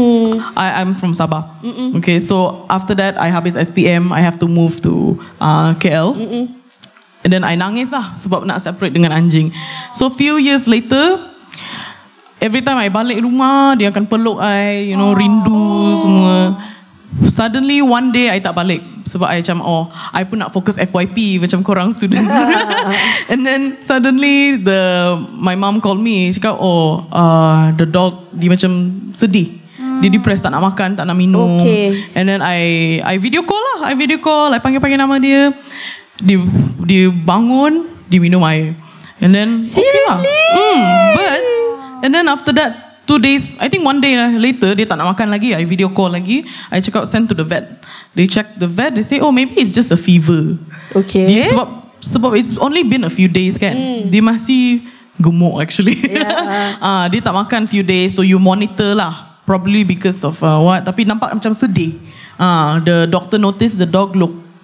I, I'm from Sabah. Okay, so after that I habis S P M, I have to move to uh, K L. And then I nangis lah sebab nak separate dengan anjing. So few years later, every time I balik rumah, dia akan peluk I, you know, rindu semua. Suddenly one day I tak balik sebab I macam, oh, I pun nak fokus F Y P macam korang students. And then suddenly the my mom called me, cakap, oh, uh, the dog dia macam sedih. Dia depressed, tak nak makan, tak nak minum. Okay. And then I I video call lah, I video call, I panggil-panggil nama dia. Dia dia bangun, dia minum air. And then Seriously? okay lah. Mm, but and then after that two days, I think one day later, dia tak nak makan lagi. I video call lagi. I check out, send to the vet. They check the vet. They say, oh, maybe it's just a fever. Okay. Dia, sebab sebab it's only been a few days kan. Mm. Dia masih gemuk actually. Yeah. ah, dia tak makan few days, so you monitor lah. Probably because of uh, what? Tapi nampak macam sedih. Ah, the doctor noticed the dog look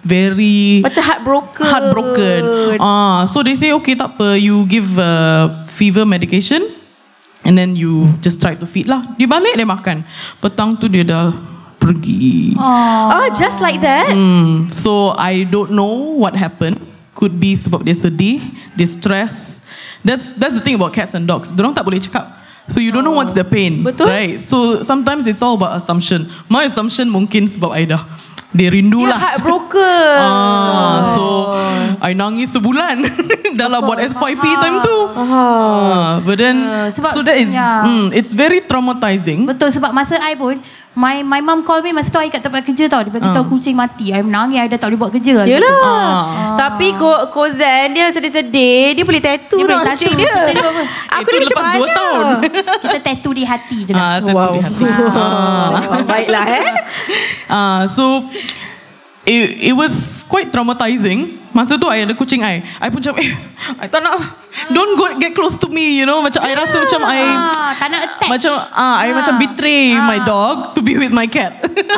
very Macam heartbroken. heartbroken. Ah, so they say okay tak apa, you give uh, fever medication and then you just try to feed lah. Dia balik dia makan. Petang tu dia dah pergi. Oh, just like that. Hmm. So I don't know what happened. Could be sebab dia sedih, dia stress. That's that's the thing about cats and dogs. Dorang tak boleh cakap. So you don't know what's their pain. Betul. Right? So sometimes it's all about assumption. My assumption mungkin sebab I dah dia rindu Dia lah. heartbroken. Ah, so I nangis sebulan dalam buat S Y P time tu. Ah, but then Uh, sebab- so that is ya. mm, it's very traumatizing. Betul, sebab masa I pun My my mum call me masa tu I kat tempat kerja tau. Dia bagi tahu Ah. kucing mati. I menangis, I dah tak boleh buat kerja. Yelah. Ah. Tapi ko Kozan dia sedih-sedih, dia boleh tattoo Dia tau boleh kucing tattoo. dia. Kita dia apa? Aku Itu ni macam lepas dua mana? tahun. Kita tattoo di hati je lah. Ah, tentu Wow. di hati. Ah. Baiklah eh. Ah, so it, it was quite traumatizing. Masa tu I ada kucing I. I pun macam eh, I tak nak. Don't go get close to me, you know. Macam I rasa macam I Ah, tak nak attach. macam ah, I macam betray my dog to be with my cat.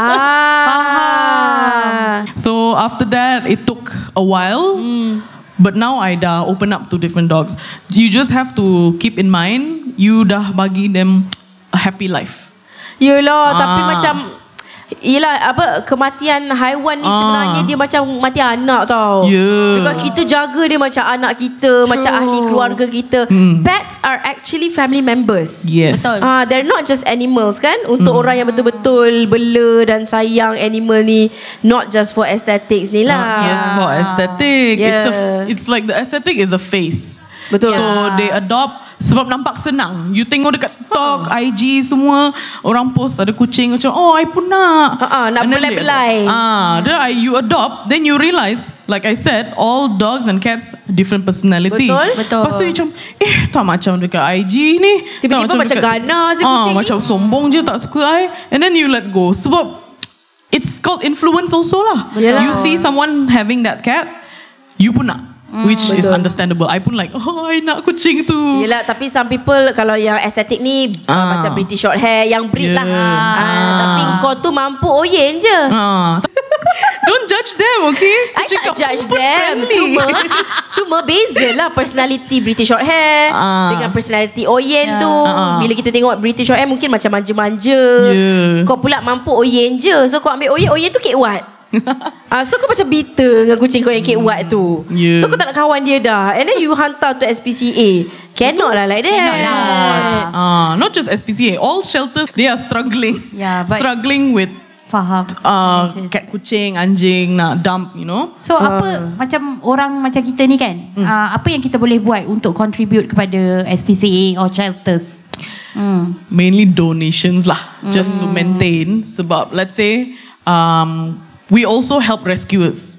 Ah. So after that, it took a while. But now I dah open up to different dogs. You just have to keep in mind, you dah bagi them a happy life. Yelah, tapi Ah. macam Yelah, apa kematian haiwan ni Ah. sebenarnya dia macam mati anak tau. Ya. Because kita jaga dia macam anak kita, macam ahli keluarga kita. Pets are actually family members. Yes. Betul. Ah, they're not just animals kan. Untuk Hmm. orang yang betul-betul bela dan sayang animal ni, not just for aesthetics ni lah. Not just for aesthetic. It's a, Yeah. it's like the aesthetic is a face. Betul. So they adopt sebab nampak senang. You tengok dekat TikTok, I G semua orang post ada kucing macam oh I pun nak. Ha, ha, nak And then they belai-belai. adopt. Ah, then I, you adopt, then you realize, like I said, all dogs and cats different personality. Betul. Betul. Lepas tu you macam eh tak macam dekat I G ni. Tiba-tiba tak macam dekat- ganas je ah, kucing ni. macam sombong je tak suka I. And then you let go. Sebab it's called influence also lah. Betul. You see someone having that cat, you pun nak. Which is Betul. understandable. I pun like, oh I nak kucing tu. Yelah, tapi some people kalau yang estetik ni ah. Ah. macam British short hair, yang breed Yeah. lah. Ah. Tapi kau tu mampu oyen je. Ah. Don't judge them, okay? I Kucing tak kampung judge pun them. friendly. Cuma Cuma beza lah personality British short hair Ah. dengan personality oyen Ya. tu. Ah. Bila kita tengok British short hair mungkin macam manja-manja. Yeah. Kau pula mampu oyen je. So kau ambil oyen, oyen tu Kate Watt. Ah, so kau macam bitter dengan kucing kau yang Kate Watt tu. Yeah. So kau tak nak kawan dia dah. And then you hantar to S P C A. Cannot lah like that. Cannot lah. Ah, not just S P C A, all shelters they are struggling. Yeah, but- struggling with Faham. uh, Yes. cat kucing, anjing nak dump, you know. So apa macam orang macam kita ni kan, uh, apa yang kita boleh buat untuk contribute kepada S P C A or shelters? Hmm. Mainly donations lah, just to maintain. Sebab let's say um, we also help rescuers.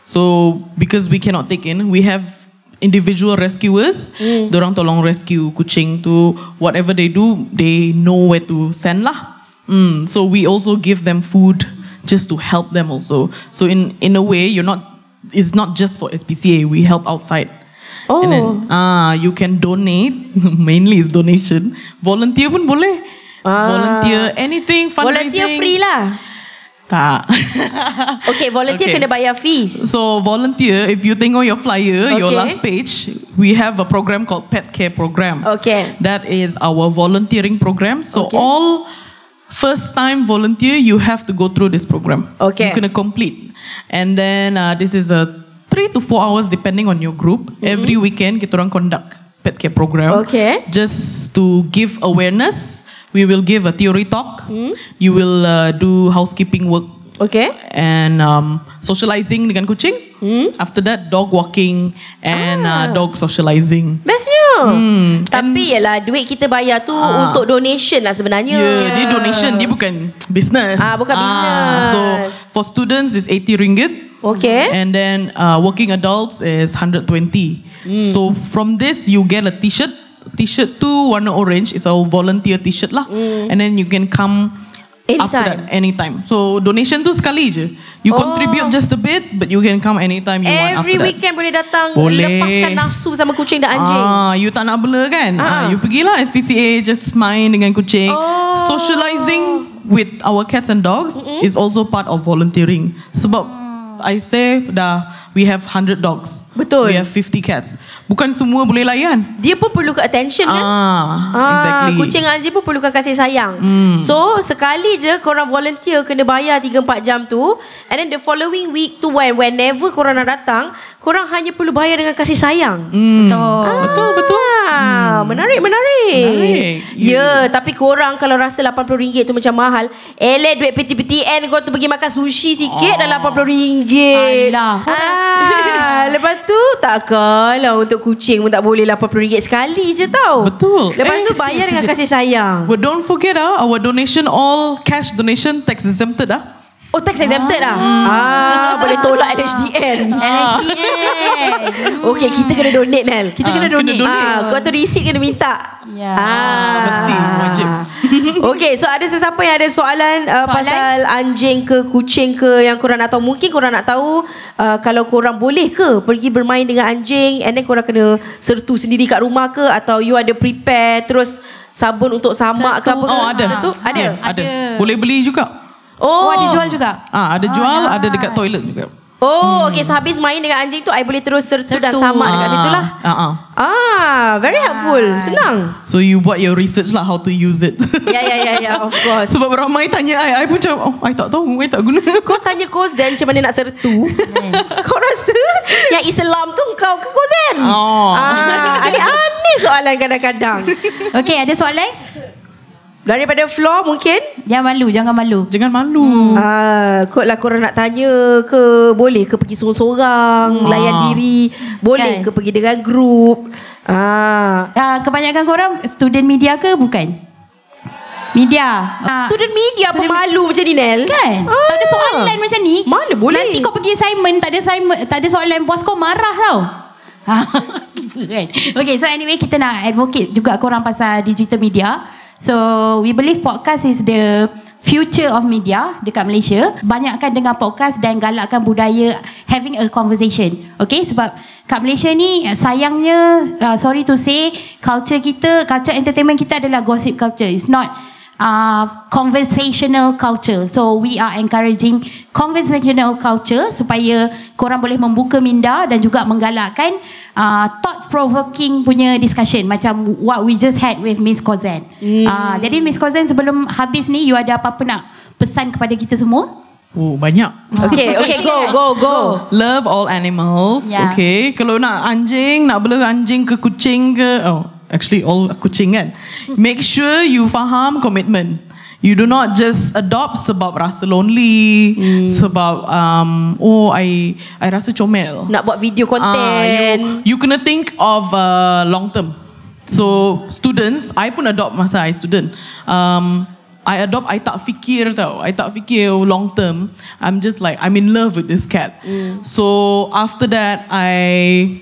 So because we cannot take in, we have individual rescuers. Dorang tolong rescue kucing tu. Whatever they do, they know where to send lah. Mm. So we also give them food just to help them also. So in in a way, you're not. It's not just for S P C A. We help outside. Oh. And then ah, you can donate. Mainly is donation. Volunteer pun boleh. Ah. Volunteer anything fundraising. Volunteer free lah. Tak. Okay, volunteer Okay. kena bayar fees. So volunteer, if you tengok your flyer, your Okay. last page, we have a program called Pet Care Program. Okay. That is our volunteering program. So Okay. all first time volunteer, you have to go through this program. Okay. You kena complete. And then uh, this is a three to four hours depending on your group. Every weekend kita orang conduct pet care program. Okay. Just to give awareness. We will give a theory talk. You will uh, do housekeeping work Okay. and um, socializing dengan kucing. After that, dog walking and uh, dog socializing. Bestnya. Hmm. Tapi yalah, duit kita bayar tu Ah. untuk donation lah sebenarnya. Yeah, dia donation, dia bukan business. Ah, bukan business. So for students is eighty ringgit. Okay. And then uh, working adults is one hundred twenty. So from this you get a t-shirt. T-shirt tu warna orange. It's a volunteer t-shirt lah. And then you can come after Anytime. that anytime. So donation tu sekali je. You Oh. contribute just a bit, but you can come anytime you want Every after that. weekend boleh datang. Boleh. Lepaskan nafsu sama kucing dan anjing. Ah, you tak nak bela kan? Ah. Ah, you pergilah S P C A, just main dengan kucing. Oh. Socializing with our cats and dogs is also part of volunteering. Sebab I say dah we have one hundred dogs. Betul. We have fifty cats. Bukan semua boleh layan. Dia pun perlukan attention kan? Ah, Ah, exactly. kucing dan anjing pun perlukan kasih sayang. Hmm. So, sekali je korang volunteer kena bayar tiga empat jam tu, and then the following week tu when whenever korang nak datang, korang hanya perlu bayar dengan kasih sayang. Hmm. Betul. Betul, betul. Ah, menarik, menarik. Menarik. Ya, yeah, tapi korang kalau rasa lapan puluh ringgit tu macam mahal, eleh duit P T P T N kau tu pergi makan sushi sikit dah lapan puluh ringgit. Alah. Ah, lepas tu takkanlah untuk kucing pun tak boleh lapan puluh ringgit sekali je tau. Betul. Lepas Eh, tu bayar dengan kasih sayang. But don't forget ah, our donation all cash donation tax exempted ah. Oh, tax exempted lah. Ah, boleh tolak L H D N. L H D N. Okey, kita kena donate Nel. Kita kena Ah, kena donate. donate. Ah, kau tu receipt kena minta. Ya. Ah, Mesti, wajib. Okey, so ada sesiapa yang ada soalan, uh, Soalan? pasal anjing ke kucing ke yang korang nak tahu. Mungkin korang nak tahu uh, kalau korang boleh ke pergi bermain dengan anjing and then korang kena sertu sendiri kat rumah ke, atau you ada prepare terus sabun untuk samak ke Sertu. apa ke? Oh, ada. Sertu? Ada. Ya, ada. Ada. Boleh beli juga. Oh, ada jual juga. Ah, ada jual, ada dekat toilet juga. Oh, okey, so habis main dengan anjing tu I boleh terus sertu, dan Sertu. samak dekat situ lah. Ah, ah. Ah, very helpful. Senang. So you buat your research lah how to use it. Ya, ya, ya, ya, of course. Sebab ramai tanya I, I pun macam, oh, I tak tahu, I tak guna. Kau tanya Kozen macam mana nak sertu. Kau rasa yang Islam tu kau ke Kozen? Oh. Ah, aneh-aneh soalan kadang-kadang. Okey, ada soalan? Daripada floor mungkin? Jangan malu, jangan malu. Jangan malu. Ah, kot lah korang nak tanya ke, boleh ke pergi sorang-sorang, Hmm. layan diri, boleh Kan? ke pergi dengan grup. Ah, Uh, kebanyakan korang student media ke bukan? Media. Uh, student media student pemalu macam ni Nel. Kan? Ah. Tak ada soalan macam ni. Mana boleh? Nanti kau pergi assignment, tak ada assignment, tak ada soalan, bos kau marah tau. Kan? Okay, so anyway, kita nak advocate juga korang pasal digital media. So we believe podcast is the future of media dekat Malaysia. Banyakkan dengar podcast dan galakkan budaya having a conversation. Okay, sebab kat Malaysia ni sayangnya, uh, sorry to say, culture kita, culture entertainment kita adalah gossip culture. It's not uh, conversational culture. So we are encouraging conversational culture supaya korang boleh membuka minda dan juga menggalakkan uh, thought provoking punya discussion macam what we just had with Miss Kozen. Hmm. Uh, jadi Miss Kozen, sebelum habis ni you ada apa-apa nak pesan kepada kita semua? Oh, banyak. Okay, okay, go, go, go. Love all animals. Yeah. Okay. Kalau nak anjing, nak bela anjing ke kucing ke, oh, actually all kucing kan. Make sure you faham commitment. You do not just adopt sebab rasa lonely, hmm. sebab um, oh I I rasa comel. Nak buat video Ah, content. you, you kena think of uh, long term. So students, I pun adopt masa I student. Um, I adopt, I tak fikir tau. I tak fikir long term. I'm just like, I'm in love with this cat. Mm. So after that, I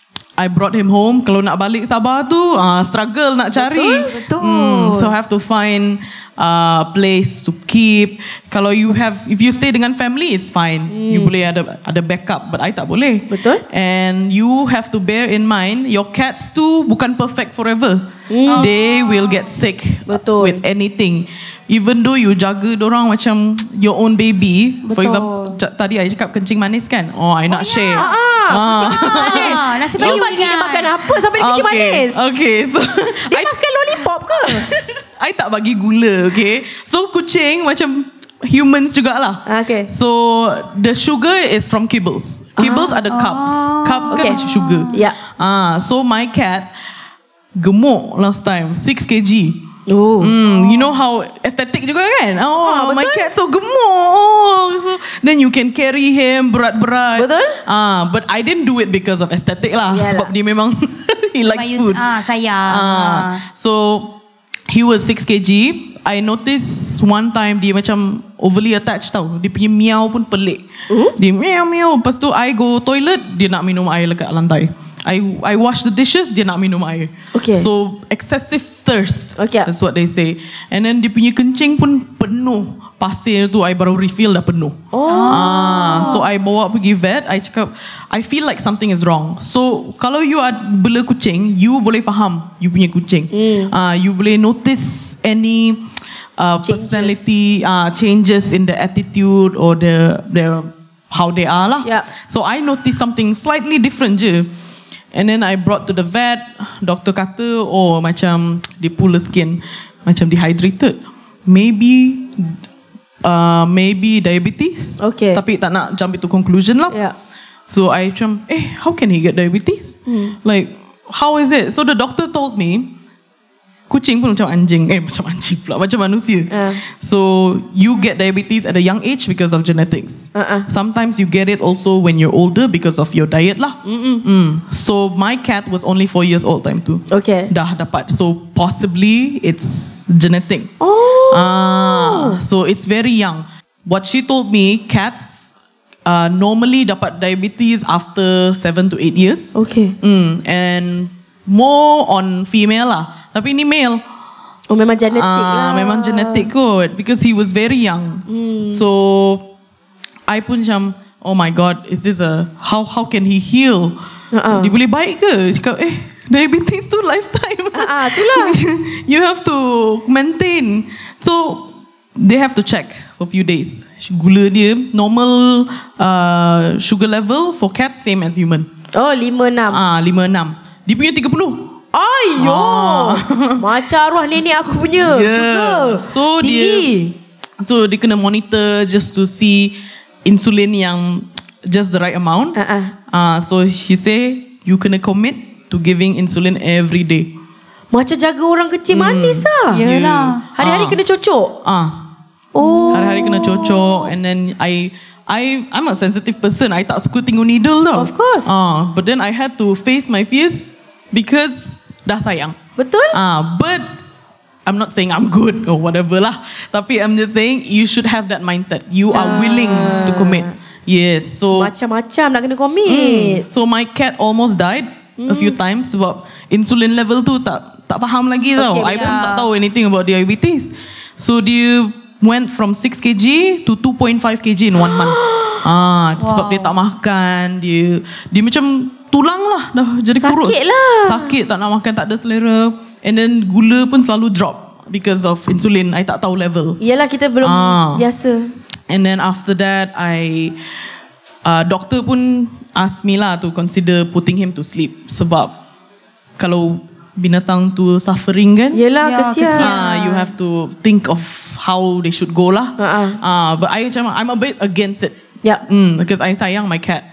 I brought him home. Kalau nak balik Sabah tu, uh, struggle nak cari. Betul, betul. Mm, so have to find uh, place to keep. Kalau you have, if you stay dengan family, it's fine. Mm. You boleh ada ada backup, but I tak boleh. Betul. And you have to bear in mind, your cats tu bukan perfect forever. Mm. They will get sick Betul. with anything. Even though you jaga dorang macam your own baby. For Betul. example, c- tadi I cakap kencing manis kan. Oh, I nak share. Ah, kucing manis. Ah, nasib Kau baik you bagi dia ingat. makan apa sampai dia kencing manis? Okay, so Dia I, makan lollipop ke? I tak bagi gula, okay. So kucing macam humans jugalah. Okay. So the sugar is from kibbles. Kibbles Ah. ada carbs. Carbs Okay. kan macam sugar. Ya. Ah, so my cat gemuk last time, six kilograms. Oh. Mm, you know how aesthetic juga kan? Oh, Ah, my betul. cat so gemuk. So then you can carry him berat-berat. Betul. Ah, but I didn't do it because of aesthetic lah. Yalah. Sebab dia memang he likes Mayus- food. Ah, sayang. Ah, Ah. so he was six kilograms. I noticed one time dia macam overly attached tau. Dia punya meow pun pelik. Uh? Dia meow meow. Lepas tu I go toilet, dia nak minum air dekat lantai. I I wash the dishes, dia nak minum air. Okay. So excessive thirst. Okay. That's what they say. And then dia punya kencing pun penuh. Pasir tu I baru refill dah penuh. Oh. Ah, so I bawa pergi vet. I cakap, I feel like something is wrong. So kalau you are bela kucing, you boleh faham you punya kucing. Hmm. Ah, you boleh notice any uh, Changes. personality uh, changes in the attitude or the the how they are lah. Yep. So I noticed something slightly different je. And then I brought to the vet. Doktor kata, oh macam dia pull the skin, macam dehydrated. Maybe uh, maybe diabetes. Okay. Tapi tak nak jump into conclusion lah. Yeah. So I macam, eh, how can he get diabetes? Hmm. Like, how is it? So the doctor told me, kucing pun macam anjing. Eh, macam anjing pula. Macam manusia. Uh. So, you get diabetes at a young age because of genetics. Uh-uh. Sometimes you get it also when you're older because of your diet lah. Mm. So, my cat was only four years old time tu. Okay. Dah dapat. So, possibly it's genetic. Oh. Ah, so, it's very young. What she told me, cats uh, normally dapat diabetes after seven to eight years. Okay. Mm, and more on female lah. Tapi ni male. Oh, memang genetik Ah, lah. memang genetik kot. Because he was very young. Hmm. So, I pun macam, oh my God, is this a, how how can he heal? Uh-uh. Dia boleh baik ke? Cakap, eh, diabetes tu lifetime. Ah, itulah. You have to maintain. So, they have to check for few days. Gula dia, normal uh, sugar level for cats, same as human. Oh, lima enam. Ah, lima enam. Dia punya tiga puluh. Aiyo. Ah. Macam arwah nenek aku punya. Yeah. Sugar. So Tinggi. dia So dia kena monitor just to see insulin yang just the right amount. Uh-uh. Uh, so she say you kena commit to giving insulin every day. Macam jaga orang kecil manis lah. Yelah. Hari-hari Ah. kena cocok. Ah, Oh. hari-hari kena cocok. And then I I I'm a sensitive person. I tak suka tengok needle tau. Of course. Ah, but then I had to face my fears because dah sayang. Betul? Ah, but I'm not saying I'm good or whatever lah. Tapi I'm just saying you should have that mindset. You are willing to commit. Yes. So Macam-macam nak kena komit. mm, so my cat almost died a few times sebab insulin level tu tak tak faham lagi tau. Okay, I pun yeah. tak tahu anything about diabetes. So dia went from six kilograms to two point five kilograms in one month. Ah, sebab dia tak makan, dia dia macam tulang lah dah jadi Sakit kurus. lah. Sakit, tak nak makan, tak ada selera. And then gula pun selalu drop because of insulin. I tak tahu level. Yelah, kita belum Ah. biasa. And then after that, I uh, doktor pun ask me lah to consider putting him to sleep. Sebab kalau binatang tu suffering kan, Yelah, Ya, kesian. kesian. ah, you have to think of how they should go lah. Uh-uh. Ah, but I macam I'm a bit against it. Yep. Mm, because I sayang my cat.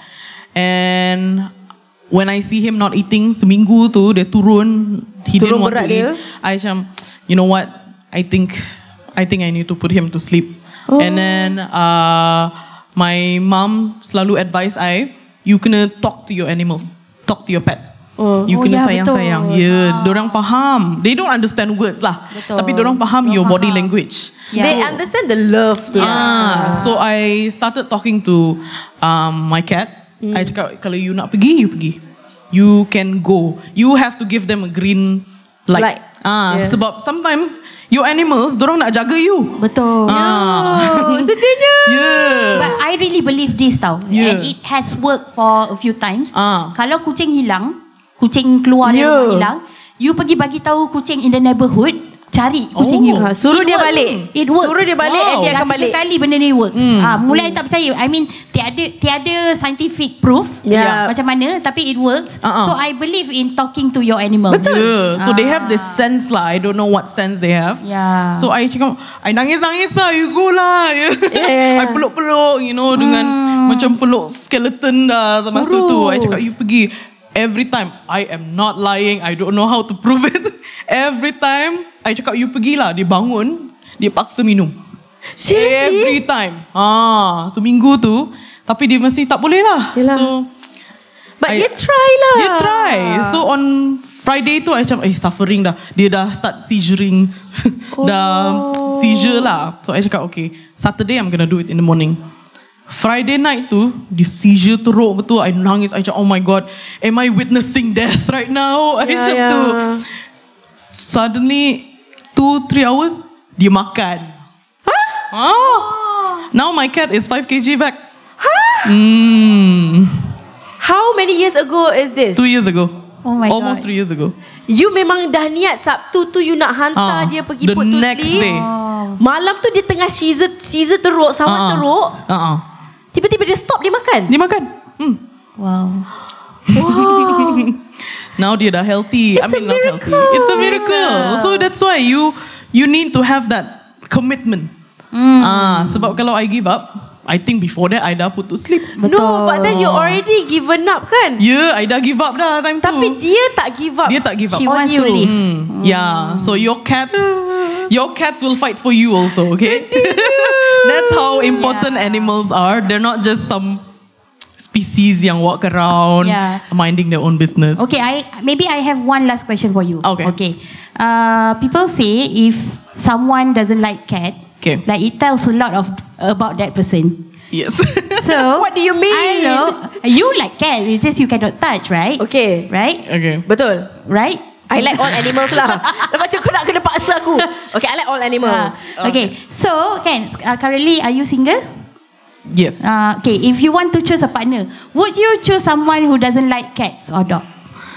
And when I see him not eating, seminggu tu dia turun, he Turun didn't want to berat eat. dia. I macam, you know what? I think, I think I need to put him to sleep. Oh. And then uh, my mom selalu advise I, you kena talk to your animals, talk to your pet. Oh. You Oh, kena ya, sayang-sayang. betul. Ya, yeah, dorang faham. They don't understand words lah. Betul. Tapi dorang faham your body language. Yeah. They understand the love tu. Ah, so I started talking to um, my cat. Mm. I cakap, kalau you nak pergi, you pergi. You can go. You have to give them a green light. Light. Ah, Yeah. sebab sometimes your animals, dorang nak jaga you. Betul. Ah. Oh, sedihnya. Yeah. But I really believe this tau. Yeah. And it has worked for a few times. Ah. Kalau kucing hilang, kucing keluar dari Yeah. rumah hilang, you pergi bagi tahu kucing in the neighborhood, cari kucing Oh. you. Ha, suruh It dia works. balik. It works. Suruh dia balik and dia Dah akan tiga balik. kali benda ni works. Hmm. Ah, mula I tak percaya. I mean, tiada tiada scientific proof Yeah. macam mana, tapi it works. Uh-uh. So I believe in talking to your animal. Yeah. So they have this Ah. sense lah. I don't know what sense they have. Yeah. So I cakap, I nangis-nangis lah, you go lah. Yeah. I peluk-peluk, you know, dengan macam peluk skeleton dah masa tu. I cakap, you pergi. Every time, I am not lying. I don't know how to prove it. Every time, I cakap, you pergilah. Dia bangun, dia paksa minum. Seriously? Every time. Ah, seminggu tu. Tapi dia masih tak boleh lah. Yelah. So, But I- dia try lah. dia try. So on Friday tu I macam eh suffering dah. Dia dah start seizuring. dah seizure lah. So I cakap okay, Saturday I'm gonna do it in the morning. Friday night tu, di seizure teruk betul. I nangis. I cakap oh my God, am I witnessing death right now? I Ya, macam ya. tu. Suddenly two three hours dia makan. Huh? Ah. Now my cat is five kilograms back. Huh? Mm. How many years ago is this? Two years ago. Oh my Almost God. three years ago. You memang dah niat Sabtu tu you nak hantar Ah, dia pergi the put to next sleep. day. Malam tu dia tengah seizure, seizure teruk, sawan Ah, teruk. ah, ah. Tiba-tiba dia stop, dia makan. Dia makan. Hmm. Wow. Wow. Now dia dah healthy. It's I mean a not healthy. miracle. It's a miracle. So that's why you you need to have that commitment. Hmm. Ah, sebab kalau I give up, I think before that I dah put to sleep. No, but then you already given up kan? Yeah, I dah give up dah time tu. Tapi dia tak give up. Dia tak give up. She on wants you. to live. Hmm. Yeah. So your cats, your cats will fight for you also. Okay. That's how important Yeah. animals are. They're not just some species yang walk around Yeah. minding their own business. Okay, I maybe I have one last question for you. Okay. Okay. Uh, people say if someone doesn't like cat, Okay. like it tells a lot of about that person. Yes. So What do you mean? I know you like cats. It's just you cannot touch, right? Okay. Right. Okay. Betul. Right. I like all animals lah. Macam kau nak kena paksa aku. Okay, I like all animals. Uh, okay. So, Ken, uh, currently are you single? Yes. Uh, okay. If you want to choose a partner, would you choose someone who doesn't like cats or dog?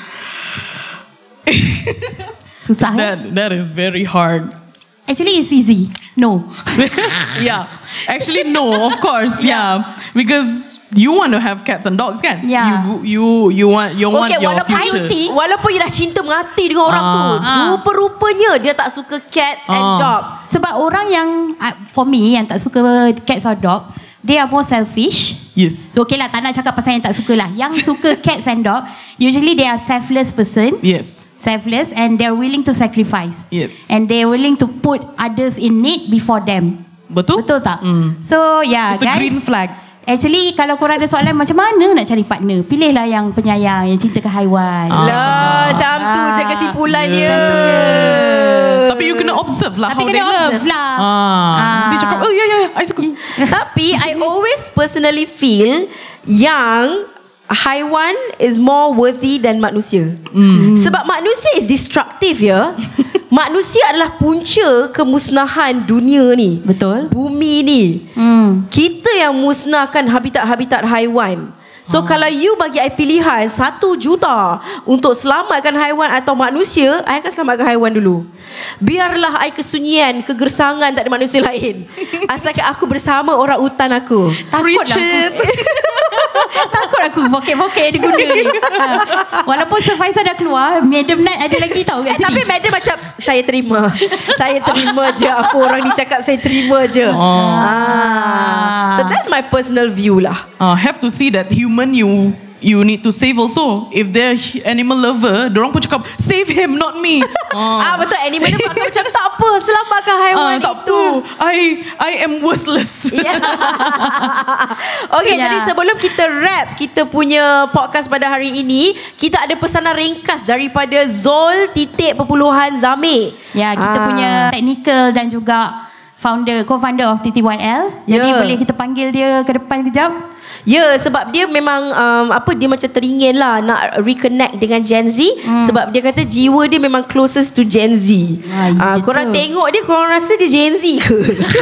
Susah. eh? That that is very hard. Actually, it's easy. No. Yeah. Actually, no. Of course. Yeah. Because you want to have cats and dogs, kan? Yeah. You you you want you want Okay, your walaupun future. think- Walaupun you dah cinta mati dengan orang tu, Ah. rupa-rupanya dia tak suka cats and Ah. dog. Sebab orang yang uh, for me yang tak suka cats or dog, they are more selfish. Yes. So okay lah, tak nak cakap pasal yang tak suka lah. Yang suka cats and dog, usually they are selfless person. Yes. Selfless and they're willing to sacrifice. Yes. And they're willing to put others in need before them. Betul? Betul tak? Mm. So yeah, It's a guys. green flag. Actually kalau korang ada soalan macam mana nak cari partner, pilihlah yang penyayang, yang cinta ke haiwan. Ah. Lah, macam tu je kesimpulannya. Tapi you kena observe lah Tapi how kena they love. observe lah. Ah. Ah. Dia cakap, oh ya ya, I suka. Tapi I always personally feel yang haiwan is more worthy than manusia. Mm. Sebab manusia is destructive ya. Manusia adalah punca kemusnahan dunia ni. Betul. Bumi ni. Hmm. Kita yang musnahkan habitat-habitat haiwan. So oh. kalau you bagi I pilihan satu juta untuk selamatkan haiwan atau manusia, I akan selamatkan haiwan dulu. Biarlah I kesunyian, kegersangan, tak ada manusia lain. Asalkan aku bersama orang utan aku. Takut lah aku. Takut aku Vokek-vokek dia guna ni. Ha. Walaupun Sir Faizal dah keluar, Madam Nat ada lagi tau kat Eh, tapi sini. madam macam saya terima. Saya terima je apa orang ni cakap, saya terima je. Oh. Ah. So that's my personal view lah. Uh, have to see that human you you need to save also. If they're animal lover, dorang pun cakap save him, not me. Ah, betul, animal dia macam macam tak apa, selamatkan haiwan Ah, tak itu. apa. I I am worthless. Yeah. Okay, Yeah. jadi sebelum kita wrap kita punya podcast pada hari ini, kita ada pesanan ringkas daripada Zol titik perpuluhan Zamir. Ya, kita Ah. punya technical dan juga founder, co-founder of T T Y L. Jadi Ya. boleh kita panggil dia ke depan kejap. Ya, sebab dia memang um, apa dia macam teringin lah nak reconnect dengan Gen Z, hmm. sebab dia kata jiwa dia memang closest to Gen Z. Ah, Ah, gitu. korang tengok dia, korang rasa dia Gen Z ke?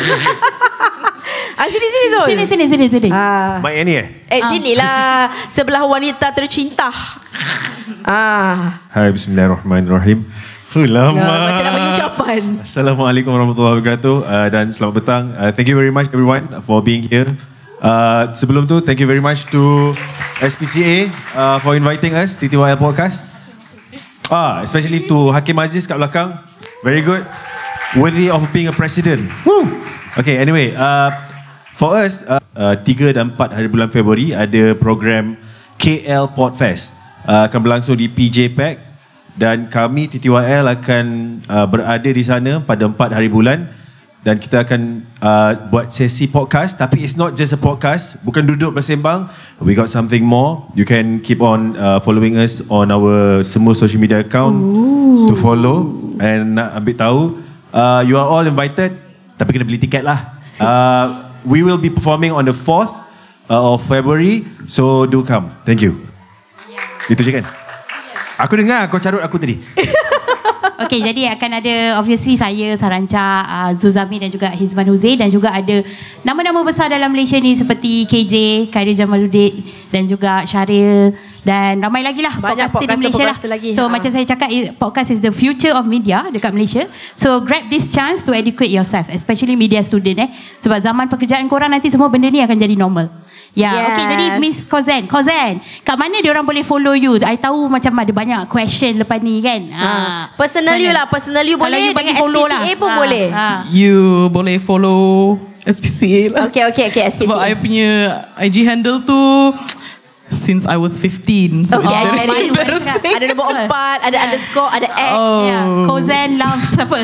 Ah, sini sini Zul. Sini, sini, sini, sini. Ah. Mic yang ni eh? Eh sinilah sebelah wanita tercinta. Ah. Hai, bismillahirrahmanirrahim. Fuh, lama. Nah, macam nak bagi ucapan. Assalamualaikum warahmatullahi wabarakatuh uh, dan selamat petang. Uh, thank you very much everyone for being here. Uh, sebelum tu, thank you very much to S P C A uh, for inviting us, T T Y L Podcast. Ah, especially to Hakim Aziz kat belakang. Very good. Worthy of being a president. Woo. Okay, anyway, uh, for us, uh, uh, tiga dan empat hari bulan Februari ada program K L Podfest. Uh, akan berlangsung di P J Pack dan kami T T Y L akan uh, berada di sana pada empat hari bulan dan kita akan uh, buat sesi podcast, tapi it's not just a podcast, bukan duduk bersembang. We got something more. You can keep on uh, following us on our semua social media account. Ooh. To follow and nak ambil tahu. Uh, you are all invited, tapi kena beli tiket lah. Uh, we will be performing on the fourth uh, of February, so do come. Thank you. Itu je kan? Aku dengar kau carut aku tadi. Okay, jadi akan ada obviously saya, Saranca, uh, Zuzami dan juga Hizman Huzair, dan juga ada nama-nama besar dalam Malaysia ni seperti K J, Khairi Jamaluddin dan juga Syaril Dan ramai lagi lah Banyak podcaster di Malaysia lah. podcaster lagi. So Ha. macam saya cakap, podcast is the future of media dekat Malaysia. So grab this chance to educate yourself, especially media student eh. Sebab zaman pekerjaan korang nanti semua benda ni akan jadi normal. Ya, yeah, Yes. okay, jadi Miss Kozen, Kozen, kat mana dia orang boleh follow you? I tahu macam ada banyak question lepas ni kan. Ha. Ha. Personal you Macam lah, mana? personal you Kalau boleh, you bagi dengan follow S P C A lah. pun Ha, boleh. ha. You boleh follow S P C A lah. Okay, okay, okay, S P C A. Sebab I punya I G handle tu since I was fifteen. So Okay, it's I very get it. embarrassing. Ada nombor empat, ada Yeah. underscore, ada X. Oh. Yeah, Kozen loves apa?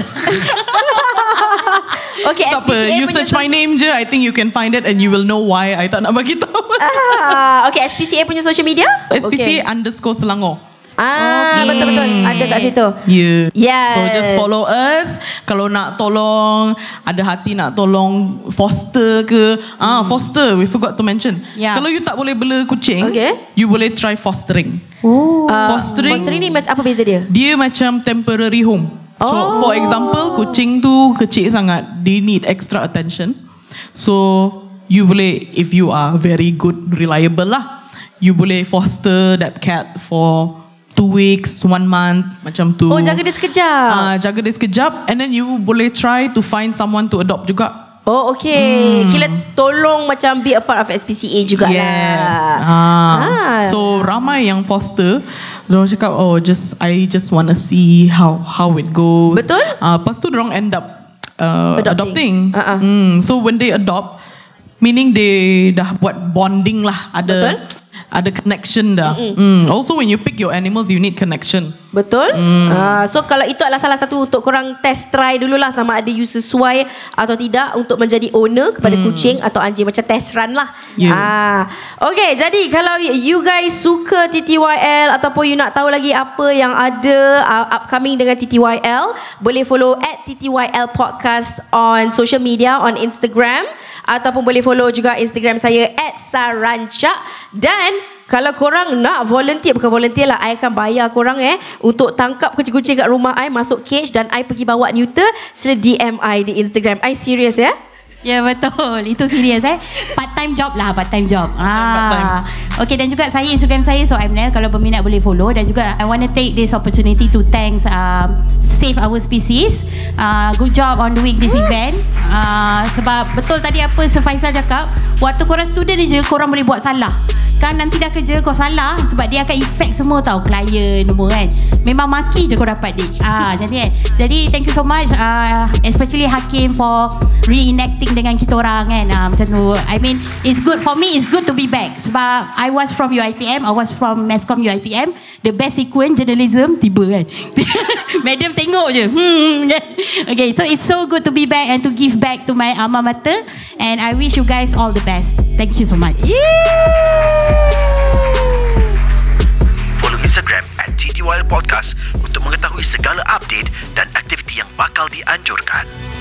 Okay, Tak S P C A apa, you punya search my social- name je, I think you can find it and you will know why I tak nak bagi tahu. Ah, okay, S P C A punya social media? S P C A Okay. underscore Selangor. Ah, Okay. betul-betul. Ada kat situ. Yeah. Yes. So just follow us. Kalau nak tolong, ada hati nak tolong foster ke. Ah, foster, we forgot to mention. Yeah. Kalau you tak boleh bela kucing, Okay. you boleh try fostering. Ah, Fostering. Fostering ni macam apa beza dia? Dia macam temporary home. So Oh. for example, kucing tu kecil sangat. They need extra attention. So you boleh, if you are very good, reliable lah, you boleh foster that cat for two weeks, one month, macam tu. Oh, jaga dia sekejap. Ah, jaga dia sekejap, and then you boleh try to find someone to adopt juga. Oh, okay. Hmm. Kira tolong macam be a part of S P C A jugalah. Yes. Ah. Ah. So ramai yang foster, diorang cakap, oh, just I just wanna see how how it goes. Betul? Ah, lepas tu diorang end up uh, Adopting. adopting. Ah, ah. Hmm. So when they adopt, meaning they dah buat bonding lah, ada Betul? ada connection dah. Mm. Also when you pick your animals, you need connection. Betul? Hmm. Uh, so kalau itu adalah salah satu untuk korang test try dululah sama ada you sesuai atau tidak untuk menjadi owner kepada hmm. kucing atau anjing, macam test run lah. Yeah. Ah, okay, jadi kalau you guys suka T T Y L ataupun you nak tahu lagi apa yang ada uh, upcoming dengan T T Y L, boleh follow at T T Y L Podcast on social media, on Instagram, ataupun boleh follow juga Instagram saya at Saranca. Dan kalau korang nak volunteer, bukan volunteer lah, I akan bayar korang eh untuk tangkap kucing-kucing kat rumah I, masuk cage dan I pergi bawa neuter, sila D M I di Instagram. I serious ya? Ya, betul. Itu serius eh. Part time job lah, part time job. Ah. Okay, dan juga saya Instagram saya So I'm Nel, kalau berminat boleh follow. Dan juga I want to take this opportunity to thanks um, Save Our Species. Uh, good job on doing this event. Uh, sebab betul tadi apa Sir Faisal cakap, waktu korang student je korang boleh buat salah. Kan nanti dah kerja kau salah, sebab dia akan effect semua tau, klien semua kan. Memang maki je kau dapat dik. Ah, jadi jadi thank you so much uh, especially Hakim for reenacting dengan kita orang kan. Ah, macam tu. I mean it's good for me, it's good to be back. Sebab I was from U I T M, I was from Masscom U I T M. The best sequence journalism tiba kan. Madam tengok je. Hmm. Okay, so it's so good to be back and to give back to my alma mater, and I wish you guys all the best. Thank you so much. Follow Instagram at T T Y L Podcast untuk mengetahui segala update dan aktiviti yang bakal dianjurkan.